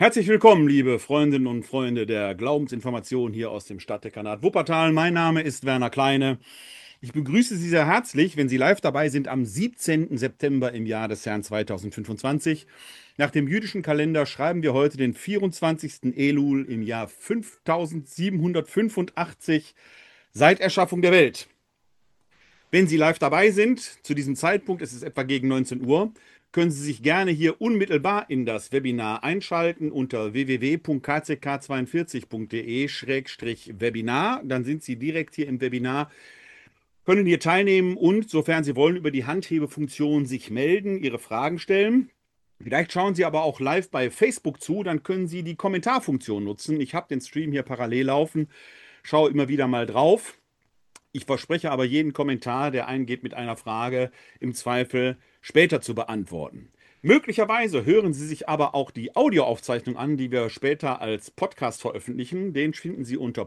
Herzlich willkommen, liebe Freundinnen und Freunde der Glaubensinformation hier aus dem Stadtdekanat Wuppertal. Mein Name ist Werner Kleine. Ich begrüße Sie sehr herzlich, wenn Sie live dabei sind am 17. September im Jahr des Herrn 2025. Nach dem jüdischen Kalender schreiben wir heute den 24. Elul im Jahr 5785 seit Erschaffung der Welt. Wenn Sie live dabei sind, zu diesem Zeitpunkt, es ist etwa gegen 19 Uhr, können Sie sich gerne hier unmittelbar in das Webinar einschalten unter www.kck42.de/webinar. Dann sind Sie direkt hier im Webinar, können hier teilnehmen und, sofern Sie wollen, über die Handhebefunktion sich melden, Ihre Fragen stellen. Vielleicht schauen Sie aber auch live bei Facebook zu, dann können Sie die Kommentarfunktion nutzen. Ich habe den Stream hier parallel laufen, schaue immer wieder mal drauf. Ich verspreche aber jeden Kommentar, der eingeht mit einer Frage, im Zweifel später zu beantworten. Möglicherweise hören Sie sich aber auch die Audioaufzeichnung an, die wir später als Podcast veröffentlichen. Den finden Sie unter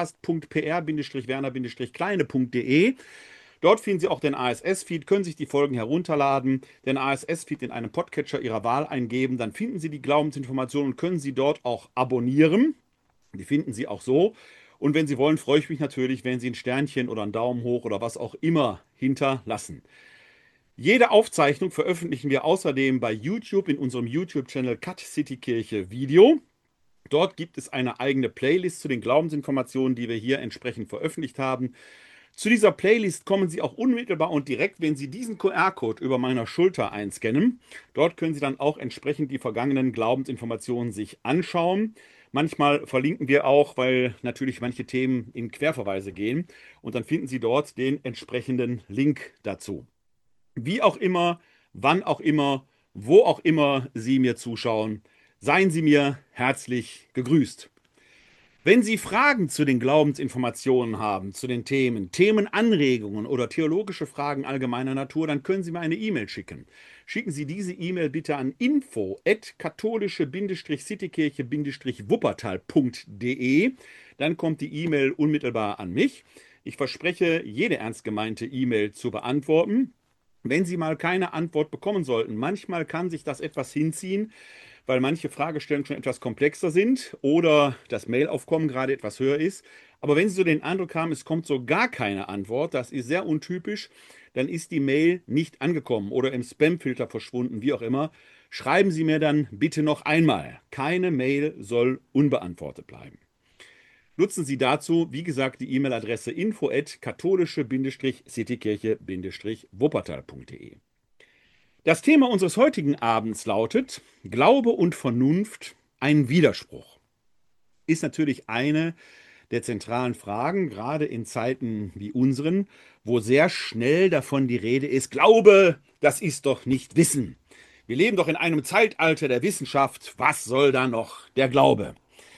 podcast.pr-werner-kleine.de. Dort finden Sie auch den ASS-Feed, können sich die Folgen herunterladen, den ASS-Feed in einem Podcatcher Ihrer Wahl eingeben. Dann finden Sie die Glaubensinformationen und können sie dort auch abonnieren. Die finden Sie auch so. Und wenn Sie wollen, freue ich mich natürlich, wenn Sie ein Sternchen oder einen Daumen hoch oder was auch immer hinterlassen. Jede Aufzeichnung veröffentlichen wir außerdem bei YouTube in unserem YouTube-Channel Cut City Kirche Video. Dort gibt es eine eigene Playlist zu den Glaubensinformationen, die wir hier entsprechend veröffentlicht haben. Zu dieser Playlist kommen Sie auch unmittelbar und direkt, wenn Sie diesen QR-Code über meiner Schulter einscannen. Dort können Sie dann auch entsprechend die vergangenen Glaubensinformationen sich anschauen. Manchmal verlinken wir auch, weil natürlich manche Themen in Querverweise gehen. Und dann finden Sie dort den entsprechenden Link dazu. Wie auch immer, wann auch immer, wo auch immer Sie mir zuschauen, seien Sie mir herzlich gegrüßt. Wenn Sie Fragen zu den Glaubensinformationen haben, zu den Themen, Themenanregungen oder theologische Fragen allgemeiner Natur, dann können Sie mir eine E-Mail schicken. Schicken Sie diese E-Mail bitte an info@katholische-citykirche-wuppertal.de. Dann kommt die E-Mail unmittelbar an mich. Ich verspreche, jede ernst gemeinte E-Mail zu beantworten. Wenn Sie mal keine Antwort bekommen sollten, manchmal kann sich das etwas hinziehen, weil manche Fragestellungen schon etwas komplexer sind oder das Mailaufkommen gerade etwas höher ist. Aber wenn Sie so den Eindruck haben, es kommt so gar keine Antwort, das ist sehr untypisch, dann ist die Mail nicht angekommen oder im Spamfilter verschwunden, wie auch immer. Schreiben Sie mir dann bitte noch einmal. Keine Mail soll unbeantwortet bleiben. Nutzen Sie dazu, wie gesagt, die E-Mail-Adresse info@katholische-citykirche-wuppertal.de. Das Thema unseres heutigen Abends lautet: Glaube und Vernunft, ein Widerspruch. Ist natürlich eine der zentralen Fragen, gerade in Zeiten wie unseren, wo sehr schnell davon die Rede ist: Glaube, das ist doch nicht Wissen. Wir leben doch in einem Zeitalter der Wissenschaft. Was soll da noch der Glaube?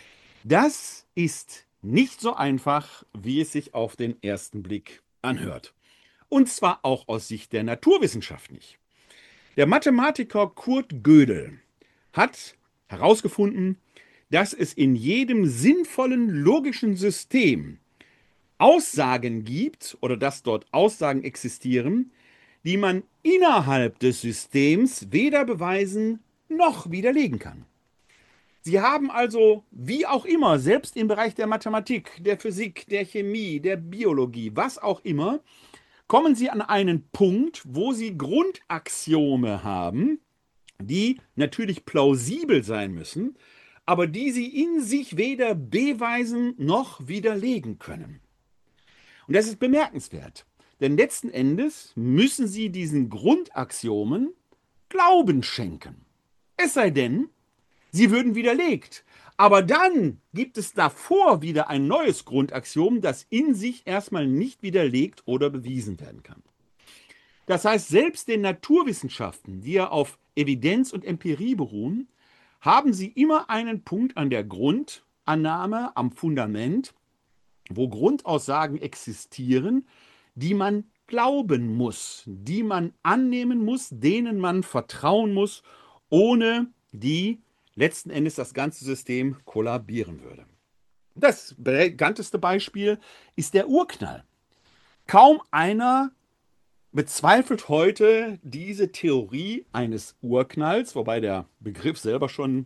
Das ist nicht so einfach, wie es sich auf den ersten Blick anhört. Und zwar auch aus Sicht der Naturwissenschaft nicht. Der Mathematiker Kurt Gödel hat herausgefunden, dass es in jedem sinnvollen logischen System Aussagen gibt oder dass dort Aussagen existieren, die man innerhalb des Systems weder beweisen noch widerlegen kann. Sie haben also, wie auch immer, selbst im Bereich der Mathematik, der Physik, der Chemie, der Biologie, was auch immer, kommen Sie an einen Punkt, wo Sie Grundaxiome haben, die natürlich plausibel sein müssen, aber die Sie in sich weder beweisen noch widerlegen können. Und das ist bemerkenswert, denn letzten Endes müssen Sie diesen Grundaxiomen Glauben schenken. Es sei denn, sie würden widerlegt. Aber dann gibt es davor wieder ein neues Grundaxiom, das in sich erstmal nicht widerlegt oder bewiesen werden kann. Das heißt, selbst den Naturwissenschaften, die ja auf Evidenz und Empirie beruhen, haben sie immer einen Punkt an der Grundannahme, am Fundament, wo Grundaussagen existieren, die man glauben muss, die man annehmen muss, denen man vertrauen muss, ohne die letzten Endes das ganze System kollabieren würde. Das bekannteste Beispiel ist der Urknall. Kaum einer bezweifelt heute diese Theorie eines Urknalls, wobei der Begriff selber schon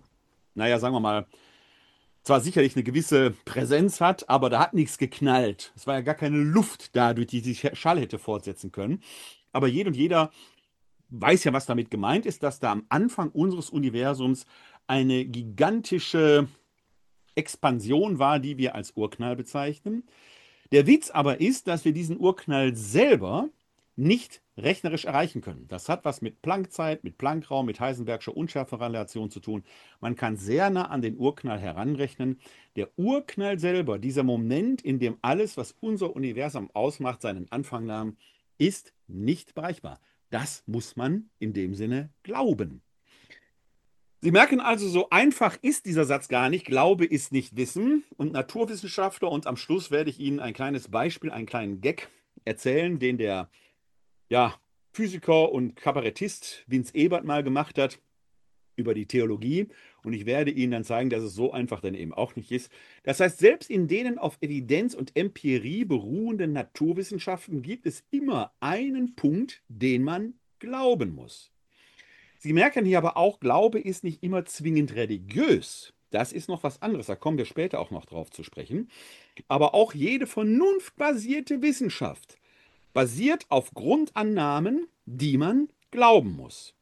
naja, sagen wir mal, zwar sicherlich eine gewisse Präsenz hat, aber da hat nichts geknallt. Es war ja gar keine Luft da, durch die sich Schall hätte fortsetzen können. Aber jede und jeder weiß ja, was damit gemeint ist, dass da am Anfang unseres Universums eine gigantische Expansion war, die wir als Urknall bezeichnen. Der Witz aber ist, dass wir diesen Urknall selber nicht rechnerisch erreichen können. Das hat was mit Planckzeit, mit Planckraum, mit Heisenbergscher Unschärferelation zu tun. Man kann sehr nah an den Urknall heranrechnen. Der Urknall selber, dieser Moment, in dem alles, was unser Universum ausmacht, seinen Anfang nahm, ist nicht bereichbar. Das muss man in dem Sinne glauben. Sie merken also, so einfach ist dieser Satz gar nicht. Glaube ist nicht Wissen. Und Naturwissenschaftler, und am Schluss werde ich Ihnen ein kleines Beispiel, einen kleinen Gag erzählen, den der ja, Physiker und Kabarettist Vince Ebert mal gemacht hat über die Theologie. Und ich werde Ihnen dann zeigen, dass es so einfach dann eben auch nicht ist. Das heißt, selbst in denen auf Evidenz und Empirie beruhenden Naturwissenschaften gibt es immer einen Punkt, den man glauben muss. Sie merken hier aber auch, Glaube ist nicht immer zwingend religiös. Das ist noch was anderes, da kommen wir später auch noch drauf zu sprechen. Aber auch jede vernunftbasierte Wissenschaft basiert auf Grundannahmen, die man glauben muss.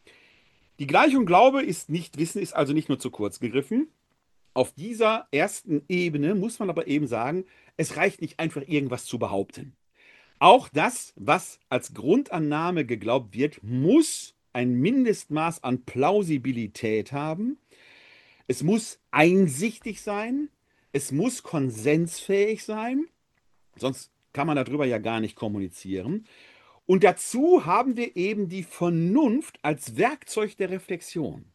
Die Gleichung Glaube ist nicht Wissen, ist also nicht nur zu kurz gegriffen. Auf dieser ersten Ebene muss man aber eben sagen, es reicht nicht einfach irgendwas zu behaupten. Auch das, was als Grundannahme geglaubt wird, muss ein Mindestmaß an Plausibilität haben. Es muss einsichtig sein. Es muss konsensfähig sein. Sonst kann man darüber ja gar nicht kommunizieren. Und dazu haben wir eben die Vernunft als Werkzeug der Reflexion.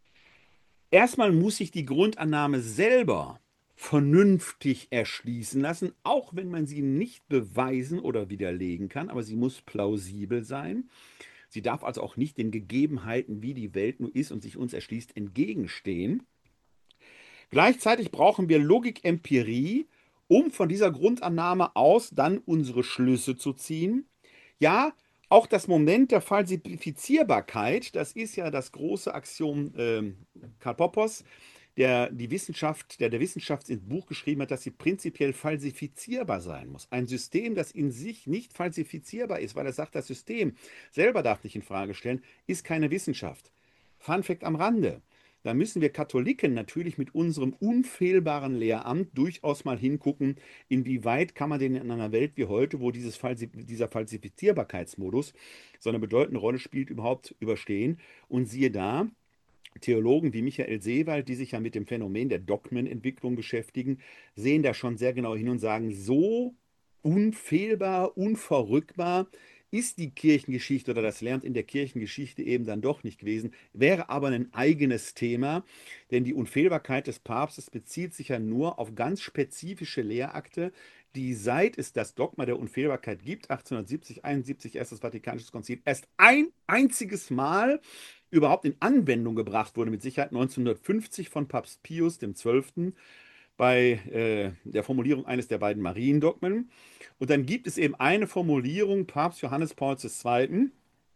Erstmal muss sich die Grundannahme selber vernünftig erschließen lassen, auch wenn man sie nicht beweisen oder widerlegen kann, aber sie muss plausibel sein. Sie darf also auch nicht den Gegebenheiten, wie die Welt nur ist und sich uns erschließt, entgegenstehen. Gleichzeitig brauchen wir Logik-Empirie, um von dieser Grundannahme aus dann unsere Schlüsse zu ziehen. Ja, auch das Moment der Falsifizierbarkeit, das ist ja das große Axiom Karl Poppers, der Wissenschaft ins Buch geschrieben hat, dass sie prinzipiell falsifizierbar sein muss. Ein System, das in sich nicht falsifizierbar ist, weil er sagt, das System selber darf nicht in Frage stellen, ist keine Wissenschaft. Fun Fact am Rande. Da müssen wir Katholiken natürlich mit unserem unfehlbaren Lehramt durchaus mal hingucken, inwieweit kann man denn in einer Welt wie heute, wo dieser Falsifizierbarkeitsmodus so eine bedeutende Rolle spielt, überhaupt überstehen. Und siehe da, Theologen wie Michael Seewald, die sich ja mit dem Phänomen der Dogmenentwicklung beschäftigen, sehen da schon sehr genau hin und sagen, so unfehlbar, unverrückbar ist die Kirchengeschichte oder das Lernen in der Kirchengeschichte eben dann doch nicht gewesen, wäre aber ein eigenes Thema, denn die Unfehlbarkeit des Papstes bezieht sich ja nur auf ganz spezifische Lehrakte, die seit es das Dogma der Unfehlbarkeit gibt, 1870, 71, erstes Vatikanisches Konzil, erst ein einziges Mal überhaupt in Anwendung gebracht wurde, mit Sicherheit 1950 von Papst Pius XII. Bei der Formulierung eines der beiden Mariendogmen. Und dann gibt es eben eine Formulierung, Papst Johannes Paul II.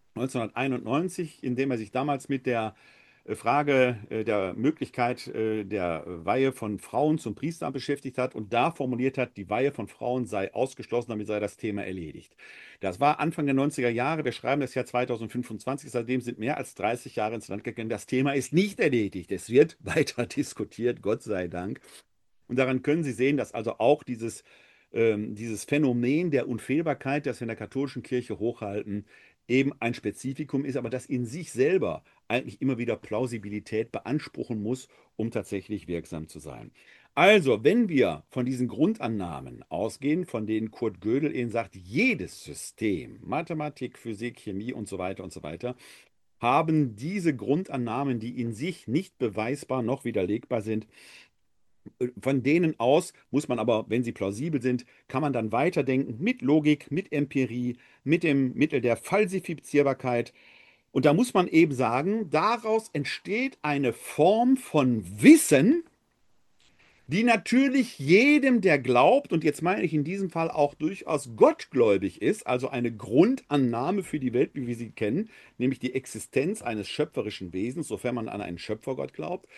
1991, in dem er sich damals mit der Frage der Möglichkeit der Weihe von Frauen zum Priesteramt beschäftigt hat und da formuliert hat, die Weihe von Frauen sei ausgeschlossen, damit sei das Thema erledigt. Das war Anfang der 90er Jahre, wir schreiben das Jahr 2025, seitdem sind mehr als 30 Jahre ins Land gegangen. Das Thema ist nicht erledigt, es wird weiter diskutiert, Gott sei Dank. Und daran können Sie sehen, dass also auch dieses Phänomen der Unfehlbarkeit, das wir in der katholischen Kirche hochhalten, eben ein Spezifikum ist, aber das in sich selber eigentlich immer wieder Plausibilität beanspruchen muss, um tatsächlich wirksam zu sein. Also, wenn wir von diesen Grundannahmen ausgehen, von denen Kurt Gödel eben sagt, jedes System, Mathematik, Physik, Chemie und so weiter, haben diese Grundannahmen, die in sich nicht beweisbar noch widerlegbar sind, von denen aus muss man aber, wenn sie plausibel sind, kann man dann weiterdenken mit Logik, mit Empirie, mit dem Mittel der Falsifizierbarkeit. Und da muss man eben sagen, daraus entsteht eine Form von Wissen, die natürlich jedem, der glaubt, und jetzt meine ich in diesem Fall auch durchaus gottgläubig ist, also eine Grundannahme für die Welt, wie wir sie kennen, nämlich die Existenz eines schöpferischen Wesens, sofern man an einen Schöpfergott glaubt,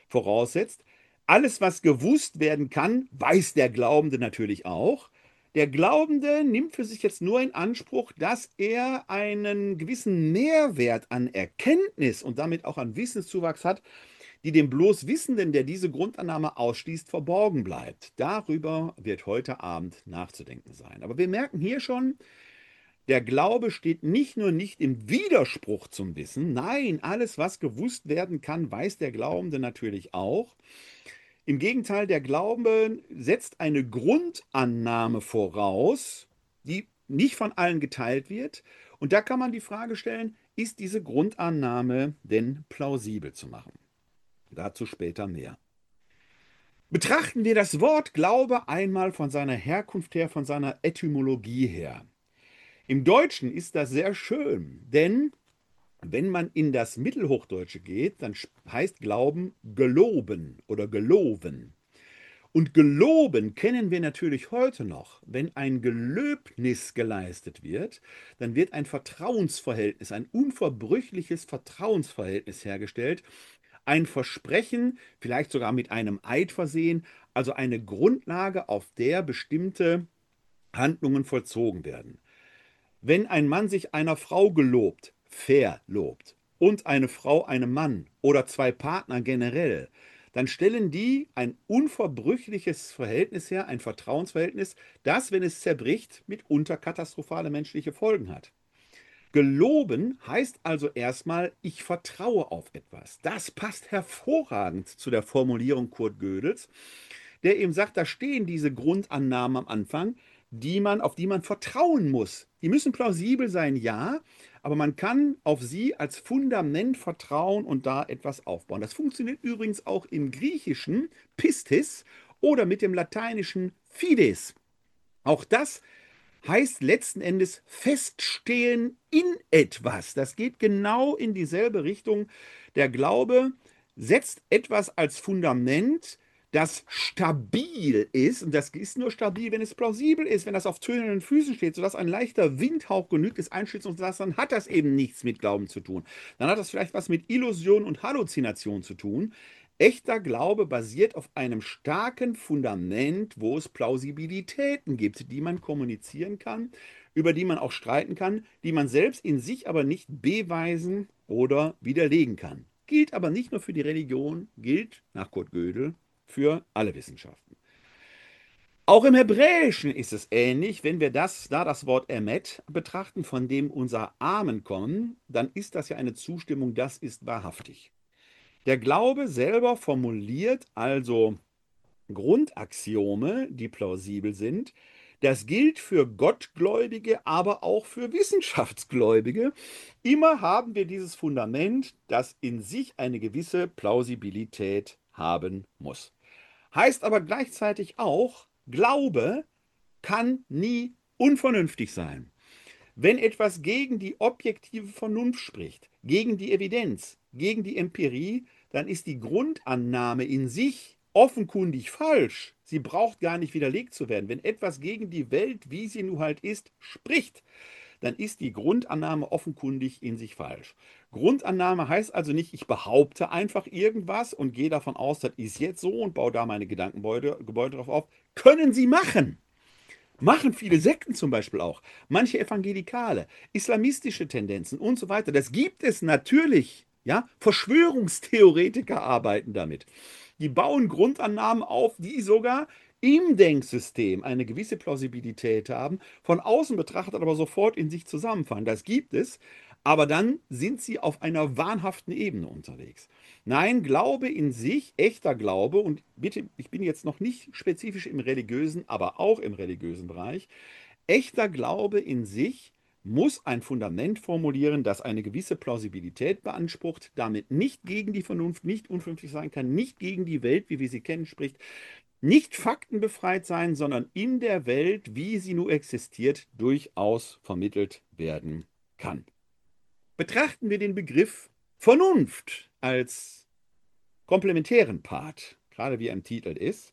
voraussetzt. Alles, was gewusst werden kann, weiß der Glaubende natürlich auch. Der Glaubende nimmt für sich jetzt nur in Anspruch, dass er einen gewissen Mehrwert an Erkenntnis und damit auch an Wissenszuwachs hat, die dem bloß Wissenden, der diese Grundannahme ausschließt, verborgen bleibt. Darüber wird heute Abend nachzudenken sein. Aber wir merken hier schon, der Glaube steht nicht nur nicht im Widerspruch zum Wissen, nein, alles, was gewusst werden kann, weiß der Glaubende natürlich auch. Im Gegenteil, der Glaube setzt eine Grundannahme voraus, die nicht von allen geteilt wird. Und da kann man die Frage stellen, ist diese Grundannahme denn plausibel zu machen? Dazu später mehr. Betrachten wir das Wort Glaube einmal von seiner Herkunft her, von seiner Etymologie her. Im Deutschen ist das sehr schön, denn wenn man in das Mittelhochdeutsche geht, dann heißt Glauben geloben oder geloven. Und geloben kennen wir natürlich heute noch. Wenn ein Gelöbnis geleistet wird, dann wird ein Vertrauensverhältnis, ein unverbrüchliches Vertrauensverhältnis hergestellt. Ein Versprechen, vielleicht sogar mit einem Eid versehen, also eine Grundlage, auf der bestimmte Handlungen vollzogen werden. Wenn ein Mann sich einer Frau gelobt, verlobt, und eine Frau einem Mann oder zwei Partner generell, dann stellen die ein unverbrüchliches Verhältnis her, ein Vertrauensverhältnis, das, wenn es zerbricht, mitunter katastrophale menschliche Folgen hat. Geloben heißt also erstmal, ich vertraue auf etwas. Das passt hervorragend zu der Formulierung Kurt Gödels, der eben sagt, da stehen diese Grundannahmen am Anfang, auf die man vertrauen muss. Die müssen plausibel sein, ja, aber man kann auf sie als Fundament vertrauen und da etwas aufbauen. Das funktioniert übrigens auch im Griechischen Pistis oder mit dem lateinischen Fides. Auch das heißt letzten Endes feststehen in etwas. Das geht genau in dieselbe Richtung. Der Glaube setzt etwas als Fundament, das stabil ist. Und das ist nur stabil, wenn es plausibel ist, wenn das auf tönenden Füßen steht, sodass ein leichter Windhauch genügt, es einschützen zu lassen, dann hat das eben nichts mit Glauben zu tun. Dann hat das vielleicht was mit Illusion und Halluzination zu tun. Echter Glaube basiert auf einem starken Fundament, wo es Plausibilitäten gibt, die man kommunizieren kann, über die man auch streiten kann, die man selbst in sich aber nicht beweisen oder widerlegen kann. Gilt aber nicht nur für die Religion, gilt nach Kurt Gödel für alle Wissenschaften. Auch im Hebräischen ist es ähnlich. Wenn wir das Wort Emet betrachten, von dem unser Amen kommen, dann ist das ja eine Zustimmung, das ist wahrhaftig. Der Glaube selber formuliert also Grundaxiome, die plausibel sind. Das gilt für Gottgläubige, aber auch für Wissenschaftsgläubige. Immer haben wir dieses Fundament, das in sich eine gewisse Plausibilität haben muss. Heißt aber gleichzeitig auch, Glaube kann nie unvernünftig sein. Wenn etwas gegen die objektive Vernunft spricht, gegen die Evidenz, gegen die Empirie, dann ist die Grundannahme in sich offenkundig falsch. Sie braucht gar nicht widerlegt zu werden. Wenn etwas gegen die Welt, wie sie nun halt ist, spricht, dann ist die Grundannahme offenkundig in sich falsch. Grundannahme heißt also nicht, ich behaupte einfach irgendwas und gehe davon aus, das ist jetzt so und baue da meine Gebäude drauf auf. Können Sie machen. Machen viele Sekten zum Beispiel auch. Manche Evangelikale, islamistische Tendenzen und so weiter. Das gibt es natürlich. Ja? Verschwörungstheoretiker arbeiten damit. Die bauen Grundannahmen auf, die sogar im Denksystem eine gewisse Plausibilität haben, von außen betrachtet aber sofort in sich zusammenfallen. Das gibt es, aber dann sind sie auf einer wahnhaften Ebene unterwegs. Nein, Glaube in sich, echter Glaube, und bitte, ich bin jetzt noch nicht spezifisch im religiösen, aber auch im religiösen Bereich, echter Glaube in sich muss ein Fundament formulieren, das eine gewisse Plausibilität beansprucht, damit nicht gegen die Vernunft, nicht unvernünftig sein kann, nicht gegen die Welt, wie wir sie kennen, spricht, nicht faktenbefreit sein, sondern in der Welt, wie sie nur existiert, durchaus vermittelt werden kann. Betrachten wir den Begriff Vernunft als komplementären Part, gerade wie er im Titel ist.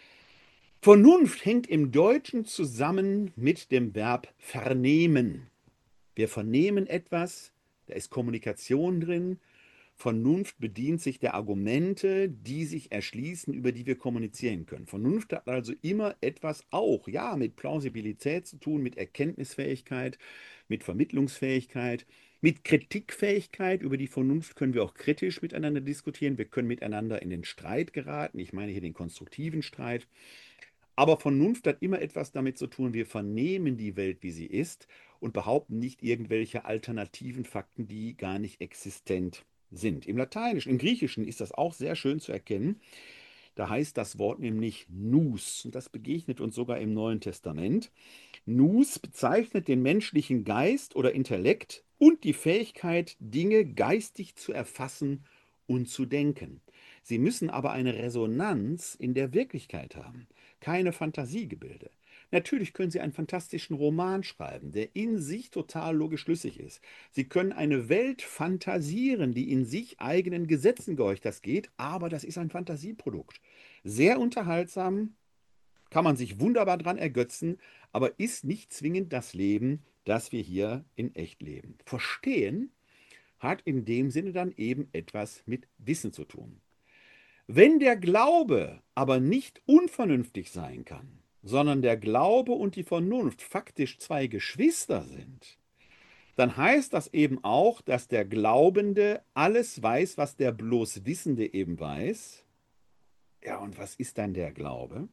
Vernunft hängt im Deutschen zusammen mit dem Verb vernehmen. Wir vernehmen etwas, da ist Kommunikation drin. Vernunft bedient sich der Argumente, die sich erschließen, über die wir kommunizieren können. Vernunft hat also immer etwas auch, ja, mit Plausibilität zu tun, mit Erkenntnisfähigkeit, mit Vermittlungsfähigkeit, mit Kritikfähigkeit. Über die Vernunft können wir auch kritisch miteinander diskutieren. Wir können miteinander in den Streit geraten. Ich meine hier den konstruktiven Streit. Aber Vernunft hat immer etwas damit zu tun, wir vernehmen die Welt, wie sie ist und behaupten nicht irgendwelche alternativen Fakten, die gar nicht existent sind. Im Lateinischen, im Griechischen ist das auch sehr schön zu erkennen. Da heißt das Wort nämlich Nous und das begegnet uns sogar im Neuen Testament. Nous bezeichnet den menschlichen Geist oder Intellekt und die Fähigkeit, Dinge geistig zu erfassen und zu denken. Sie müssen aber eine Resonanz in der Wirklichkeit haben, keine Fantasiegebilde. Natürlich können Sie einen fantastischen Roman schreiben, der in sich total logisch schlüssig ist. Sie können eine Welt fantasieren, die in sich eigenen Gesetzen gehorcht. Das geht, aber das ist ein Fantasieprodukt. Sehr unterhaltsam, kann man sich wunderbar dran ergötzen, aber ist nicht zwingend das Leben, das wir hier in echt leben. Verstehen hat in dem Sinne dann eben etwas mit Wissen zu tun. Wenn der Glaube aber nicht unvernünftig sein kann, sondern der Glaube und die Vernunft faktisch zwei Geschwister sind, dann heißt das eben auch, dass der Glaubende alles weiß, was der bloß Wissende eben weiß. Ja, und was ist dann der Glaube?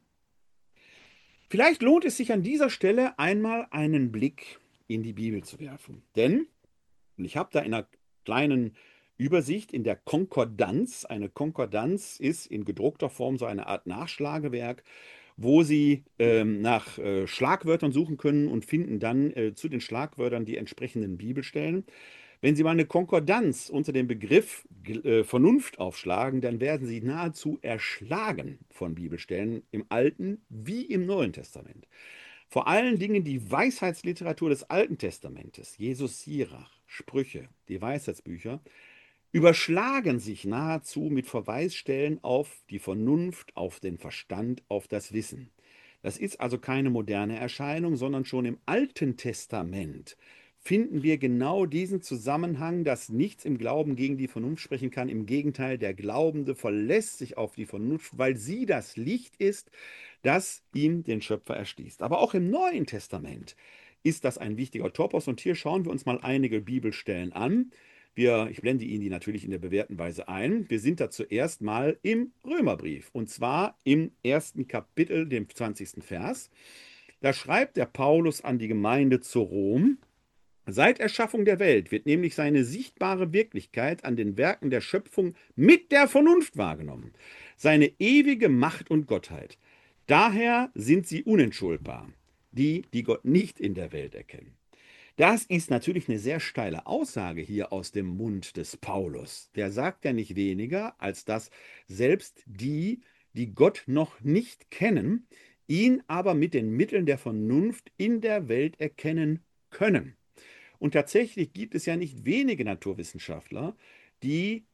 Vielleicht lohnt es sich an dieser Stelle einmal einen Blick in die Bibel zu werfen. Denn, und ich habe da in einer kleinen Übersicht in der Konkordanz, eine Konkordanz ist in gedruckter Form so eine Art Nachschlagewerk, wo Sie nach Schlagwörtern suchen können und finden dann zu den Schlagwörtern die entsprechenden Bibelstellen. Wenn Sie mal eine Konkordanz unter dem Begriff Vernunft aufschlagen, dann werden Sie nahezu erschlagen von Bibelstellen im Alten wie im Neuen Testament. Vor allen Dingen die Weisheitsliteratur des Alten Testamentes, Jesus Sirach, Sprüche, die Weisheitsbücher, überschlagen sich nahezu mit Verweisstellen auf die Vernunft, auf den Verstand, auf das Wissen. Das ist also keine moderne Erscheinung, sondern schon im Alten Testament finden wir genau diesen Zusammenhang, dass nichts im Glauben gegen die Vernunft sprechen kann. Im Gegenteil, der Glaubende verlässt sich auf die Vernunft, weil sie das Licht ist, das ihm den Schöpfer erschließt. Aber auch im Neuen Testament ist das ein wichtiger Topos. Und hier schauen wir uns mal einige Bibelstellen an. Ich blende Ihnen die natürlich in der bewährten Weise ein. Wir sind da zuerst mal im Römerbrief und zwar im ersten Kapitel, dem 20. Vers. Da schreibt der Paulus an die Gemeinde zu Rom: Seit Erschaffung der Welt wird nämlich seine sichtbare Wirklichkeit an den Werken der Schöpfung mit der Vernunft wahrgenommen, seine ewige Macht und Gottheit. Daher sind sie unentschuldbar, die, die Gott nicht in der Welt erkennen. Das ist natürlich eine sehr steile Aussage hier aus dem Mund des Paulus. Der sagt ja nicht weniger, als dass selbst die, die Gott noch nicht kennen, ihn aber mit den Mitteln der Vernunft in der Welt erkennen können. Und tatsächlich gibt es ja nicht wenige Naturwissenschaftler, die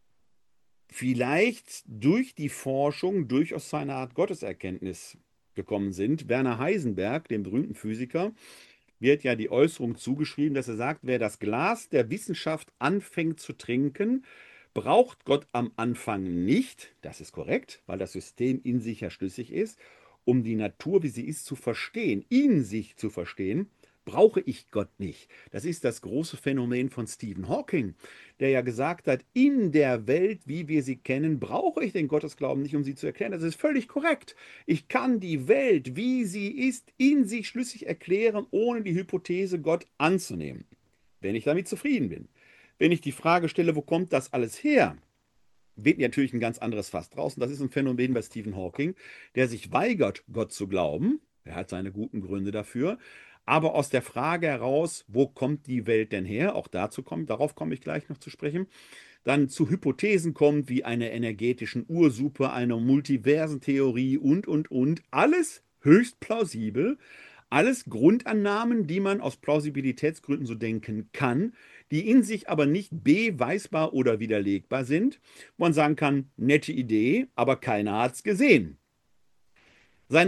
vielleicht durch die Forschung durchaus zu einer Art Gotteserkenntnis gekommen sind. Werner Heisenberg, dem berühmten Physiker, wird ja die Äußerung zugeschrieben, dass er sagt, wer das Glas der Wissenschaft anfängt zu trinken, braucht Gott am Anfang nicht. Das ist korrekt, weil das System in sich ja schlüssig ist. Um die Natur, wie sie ist, zu verstehen, in sich zu verstehen, brauche ich Gott nicht. Das ist das große Phänomen von Stephen Hawking, der ja gesagt hat, in der Welt, wie wir sie kennen, brauche ich den Gottesglauben nicht, um sie zu erklären. Das ist völlig korrekt. Ich kann die Welt, wie sie ist, in sich schlüssig erklären, ohne die Hypothese Gott anzunehmen, wenn ich damit zufrieden bin. Wenn ich die Frage stelle, wo kommt das alles her, wird natürlich ein ganz anderes Fass draußen. Das ist ein Phänomen bei Stephen Hawking, der sich weigert, Gott zu glauben. Er hat seine guten Gründe dafür. Aber aus der Frage heraus, wo kommt die Welt denn her? Auch darauf komme ich gleich noch zu sprechen. Dann zu Hypothesen kommt, wie einer energetischen Ursuppe, einer Multiversentheorie und. Alles höchst plausibel. Alles Grundannahmen, die man aus Plausibilitätsgründen so denken kann, die in sich aber nicht beweisbar oder widerlegbar sind. Wo man sagen kann, nette Idee, aber keiner hat es gesehen. Seine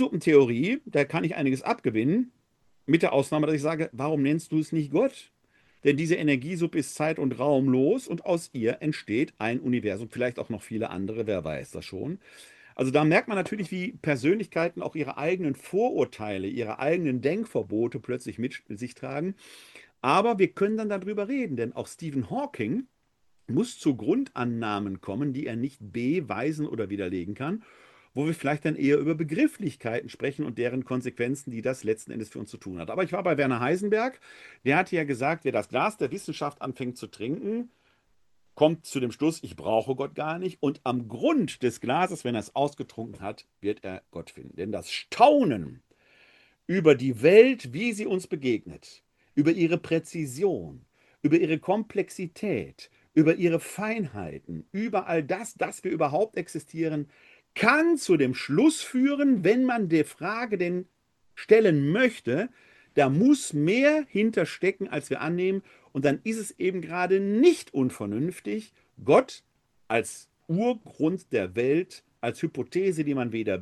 Energiesuppentheorie, da kann ich einiges abgewinnen, mit der Ausnahme, dass ich sage, warum nennst du es nicht Gott? Denn diese Energiesuppe ist zeit- und raumlos und aus ihr entsteht ein Universum, vielleicht auch noch viele andere, wer weiß das schon. Also da merkt man natürlich, wie Persönlichkeiten auch ihre eigenen Vorurteile, ihre eigenen Denkverbote plötzlich mit sich tragen. Aber wir können dann darüber reden, denn auch Stephen Hawking muss zu Grundannahmen kommen, die er nicht beweisen oder widerlegen kann, wo wir vielleicht dann eher über Begrifflichkeiten sprechen und deren Konsequenzen, die das letzten Endes für uns zu tun hat. Aber ich war bei Werner Heisenberg, der hatte ja gesagt, wer das Glas der Wissenschaft anfängt zu trinken, kommt zu dem Schluss, ich brauche Gott gar nicht. Und am Grund des Glases, wenn er es ausgetrunken hat, wird er Gott finden. Denn das Staunen über die Welt, wie sie uns begegnet, über ihre Präzision, über ihre Komplexität, über ihre Feinheiten, über all das, dass wir überhaupt existieren, kann zu dem Schluss führen, wenn man der Frage denn stellen möchte, da muss mehr hinterstecken, als wir annehmen. Und dann ist es eben gerade nicht unvernünftig, Gott als Urgrund der Welt, als Hypothese, die man weder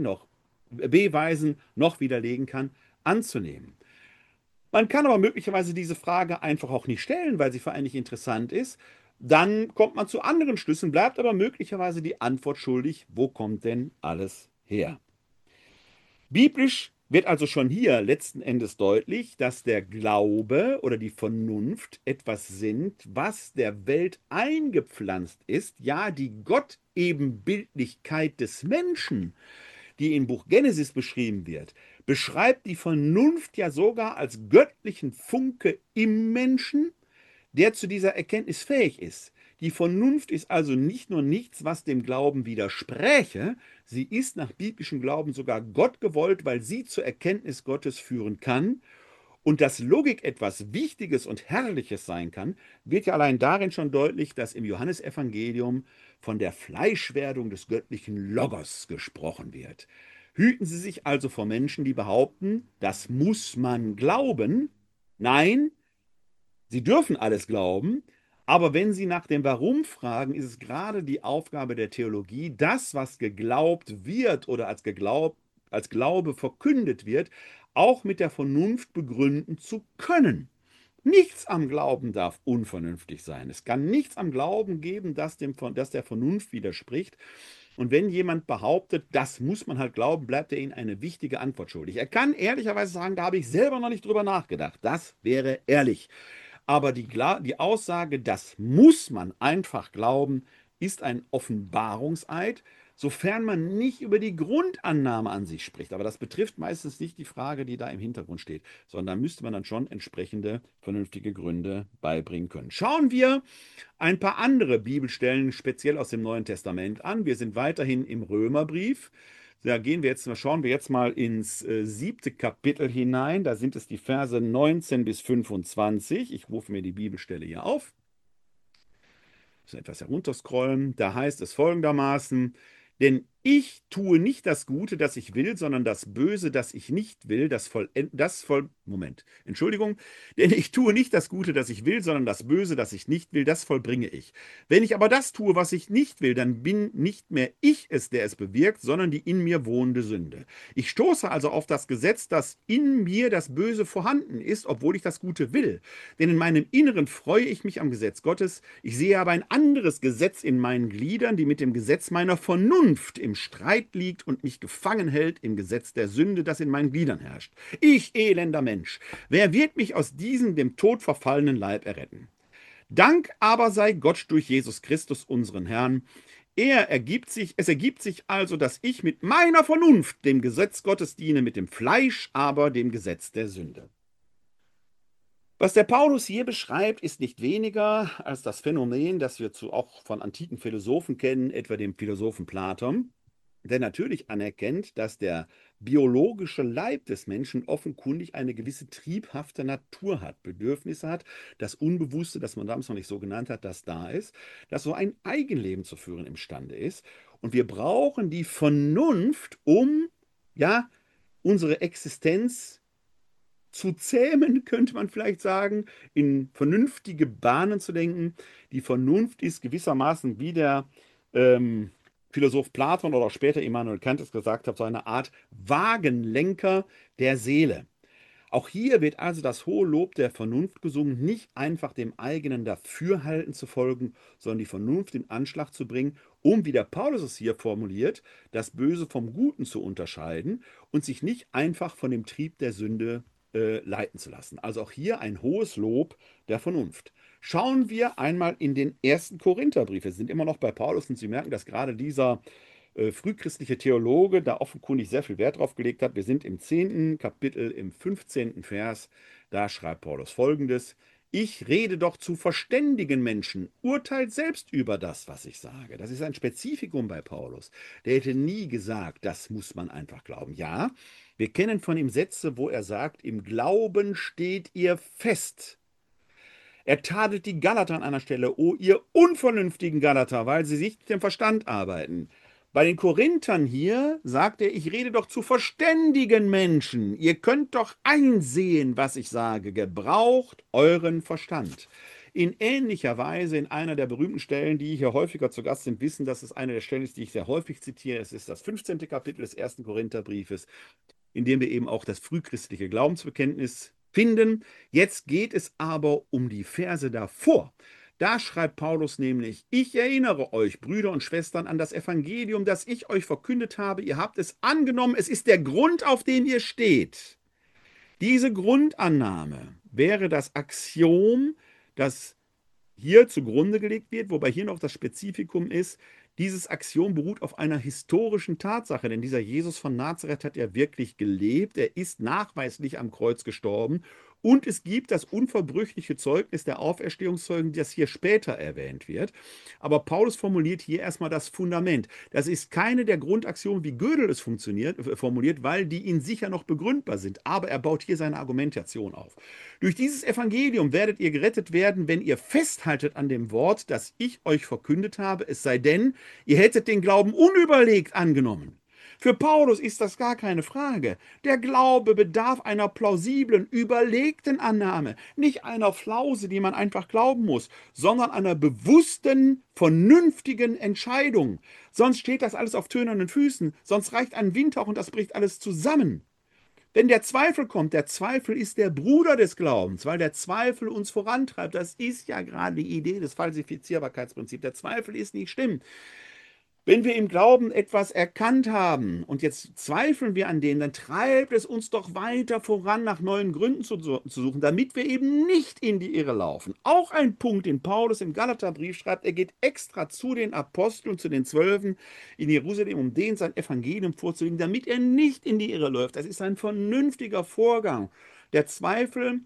beweisen noch widerlegen kann, anzunehmen. Man kann aber möglicherweise diese Frage einfach auch nicht stellen, weil sie für einen nicht interessant ist. Dann kommt man zu anderen Schlüssen, bleibt aber möglicherweise die Antwort schuldig, wo kommt denn alles her? Biblisch wird also schon hier letzten Endes deutlich, dass der Glaube oder die Vernunft etwas sind, was der Welt eingepflanzt ist, ja, die Gottebenbildlichkeit des Menschen, die im Buch Genesis beschrieben wird, beschreibt die Vernunft ja sogar als göttlichen Funke im Menschen, der zu dieser Erkenntnis fähig ist. Die Vernunft ist also nicht nur nichts, was dem Glauben widerspräche, sie ist nach biblischem Glauben sogar Gott gewollt, weil sie zur Erkenntnis Gottes führen kann. Und dass Logik etwas Wichtiges und Herrliches sein kann, wird ja allein darin schon deutlich, dass im Johannesevangelium von der Fleischwerdung des göttlichen Logos gesprochen wird. Hüten Sie sich also vor Menschen, die behaupten, das muss man glauben. Nein, Sie dürfen alles glauben, aber wenn Sie nach dem Warum fragen, ist es gerade die Aufgabe der Theologie, das, was geglaubt wird oder als Glaube verkündet wird, auch mit der Vernunft begründen zu können. Nichts am Glauben darf unvernünftig sein. Es kann nichts am Glauben geben, das der Vernunft widerspricht. Und wenn jemand behauptet, das muss man halt glauben, bleibt er Ihnen eine wichtige Antwort schuldig. Er kann ehrlicherweise sagen, da habe ich selber noch nicht drüber nachgedacht. Das wäre ehrlich. Aber die Aussage, das muss man einfach glauben, ist ein Offenbarungseid, sofern man nicht über die Grundannahme an sich spricht. Aber das betrifft meistens nicht die Frage, die da im Hintergrund steht, sondern da müsste man dann schon entsprechende vernünftige Gründe beibringen können. Schauen wir ein paar andere Bibelstellen, speziell aus dem Neuen Testament, an. Wir sind weiterhin im Römerbrief. Da schauen wir jetzt mal ins 7. Kapitel hinein. Da sind es die Verse 19 bis 25. Ich rufe mir die Bibelstelle hier auf. So etwas herunterscrollen. Da heißt es folgendermaßen: Denn ich tue nicht das Gute, das ich will, sondern das Böse, das ich nicht will, Moment, Entschuldigung. Denn ich tue nicht das Gute, das ich will, sondern das Böse, das ich nicht will, das vollbringe ich. Wenn ich aber das tue, was ich nicht will, dann bin nicht mehr ich es, der es bewirkt, sondern die in mir wohnende Sünde. Ich stoße also auf das Gesetz, dass in mir das Böse vorhanden ist, obwohl ich das Gute will. Denn in meinem Inneren freue ich mich am Gesetz Gottes. Ich sehe aber ein anderes Gesetz in meinen Gliedern, die mit dem Gesetz meiner Vernunft im Streit liegt und mich gefangen hält im Gesetz der Sünde, das in meinen Gliedern herrscht. Ich, elender Mensch, wer wird mich aus diesem dem Tod verfallenen Leib erretten? Dank aber sei Gott durch Jesus Christus, unseren Herrn. Es ergibt sich also, dass ich mit meiner Vernunft dem Gesetz Gottes diene, mit dem Fleisch aber dem Gesetz der Sünde. Was der Paulus hier beschreibt, ist nicht weniger als das Phänomen, das wir auch von antiken Philosophen kennen, etwa dem Philosophen Platon, der natürlich anerkennt, dass der biologische Leib des Menschen offenkundig eine gewisse triebhafte Natur hat, Bedürfnisse hat, das Unbewusste, das man damals noch nicht so genannt hat, das da ist, das so ein Eigenleben zu führen imstande ist. Und wir brauchen die Vernunft, um ja unsere Existenz zu zähmen, könnte man vielleicht sagen, in vernünftige Bahnen zu denken. Die Vernunft ist gewissermaßen, wie der Philosoph Platon oder später Immanuel Kant es gesagt hat, so eine Art Wagenlenker der Seele. Auch hier wird also das hohe Lob der Vernunft gesungen, nicht einfach dem eigenen Dafürhalten zu folgen, sondern die Vernunft in Anschlag zu bringen, um, wie der Paulus es hier formuliert, das Böse vom Guten zu unterscheiden und sich nicht einfach von dem Trieb der Sünde leiten zu lassen. Also auch hier ein hohes Lob der Vernunft. Schauen wir einmal in den ersten Korintherbrief. Wir sind immer noch bei Paulus und Sie merken, dass gerade dieser frühchristliche Theologe da offenkundig sehr viel Wert drauf gelegt hat. Wir sind im 10. Kapitel, im 15. Vers. Da schreibt Paulus Folgendes: Ich rede doch zu verständigen Menschen, urteilt selbst über das, was ich sage. Das ist ein Spezifikum bei Paulus. Der hätte nie gesagt, das muss man einfach glauben. Ja, wir kennen von ihm Sätze, wo er sagt, im Glauben steht ihr fest. Er tadelt die Galater an einer Stelle, o ihr unvernünftigen Galater, weil sie sich mit dem Verstand arbeiten. Bei den Korinthern hier sagt er, ich rede doch zu verständigen Menschen. Ihr könnt doch einsehen, was ich sage. Gebraucht euren Verstand. In ähnlicher Weise in einer der berühmten Stellen, die hier häufiger zu Gast sind, wissen, dass es eine der Stellen ist, die ich sehr häufig zitiere. Es ist das 15. Kapitel des ersten Korintherbriefes, in dem wir eben auch das frühchristliche Glaubensbekenntnis finden. Jetzt geht es aber um die Verse davor. Da schreibt Paulus nämlich, ich erinnere euch, Brüder und Schwestern, an das Evangelium, das ich euch verkündet habe. Ihr habt es angenommen, es ist der Grund, auf dem ihr steht. Diese Grundannahme wäre das Axiom, das hier zugrunde gelegt wird, wobei hier noch das Spezifikum ist, dieses Axiom beruht auf einer historischen Tatsache, denn dieser Jesus von Nazareth hat ja wirklich gelebt, er ist nachweislich am Kreuz gestorben und es gibt das unverbrüchliche Zeugnis der Auferstehungszeugen, das hier später erwähnt wird. Aber Paulus formuliert hier erstmal das Fundament. Das ist keine der Grundaxiome, wie Gödel es formuliert, weil die in sich ja noch begründbar sind. Aber er baut hier seine Argumentation auf. Durch dieses Evangelium werdet ihr gerettet werden, wenn ihr festhaltet an dem Wort, das ich euch verkündet habe, es sei denn, ihr hättet den Glauben unüberlegt angenommen. Für Paulus ist das gar keine Frage. Der Glaube bedarf einer plausiblen, überlegten Annahme, nicht einer Flause, die man einfach glauben muss, sondern einer bewussten, vernünftigen Entscheidung. Sonst steht das alles auf tönernen Füßen, sonst reicht ein Windhauch und das bricht alles zusammen. Wenn der Zweifel kommt, der Zweifel ist der Bruder des Glaubens, weil der Zweifel uns vorantreibt. Das ist ja gerade die Idee des Falsifizierbarkeitsprinzips. Der Zweifel ist nicht schlimm. Wenn wir im Glauben etwas erkannt haben und jetzt zweifeln wir an dem, dann treibt es uns doch weiter voran, nach neuen Gründen zu suchen, damit wir eben nicht in die Irre laufen. Auch ein Punkt, den Paulus im Galaterbrief schreibt, er geht extra zu den Aposteln, zu den Zwölfen in Jerusalem, um denen sein Evangelium vorzulegen, damit er nicht in die Irre läuft. Das ist ein vernünftiger Vorgang. Der Zweifel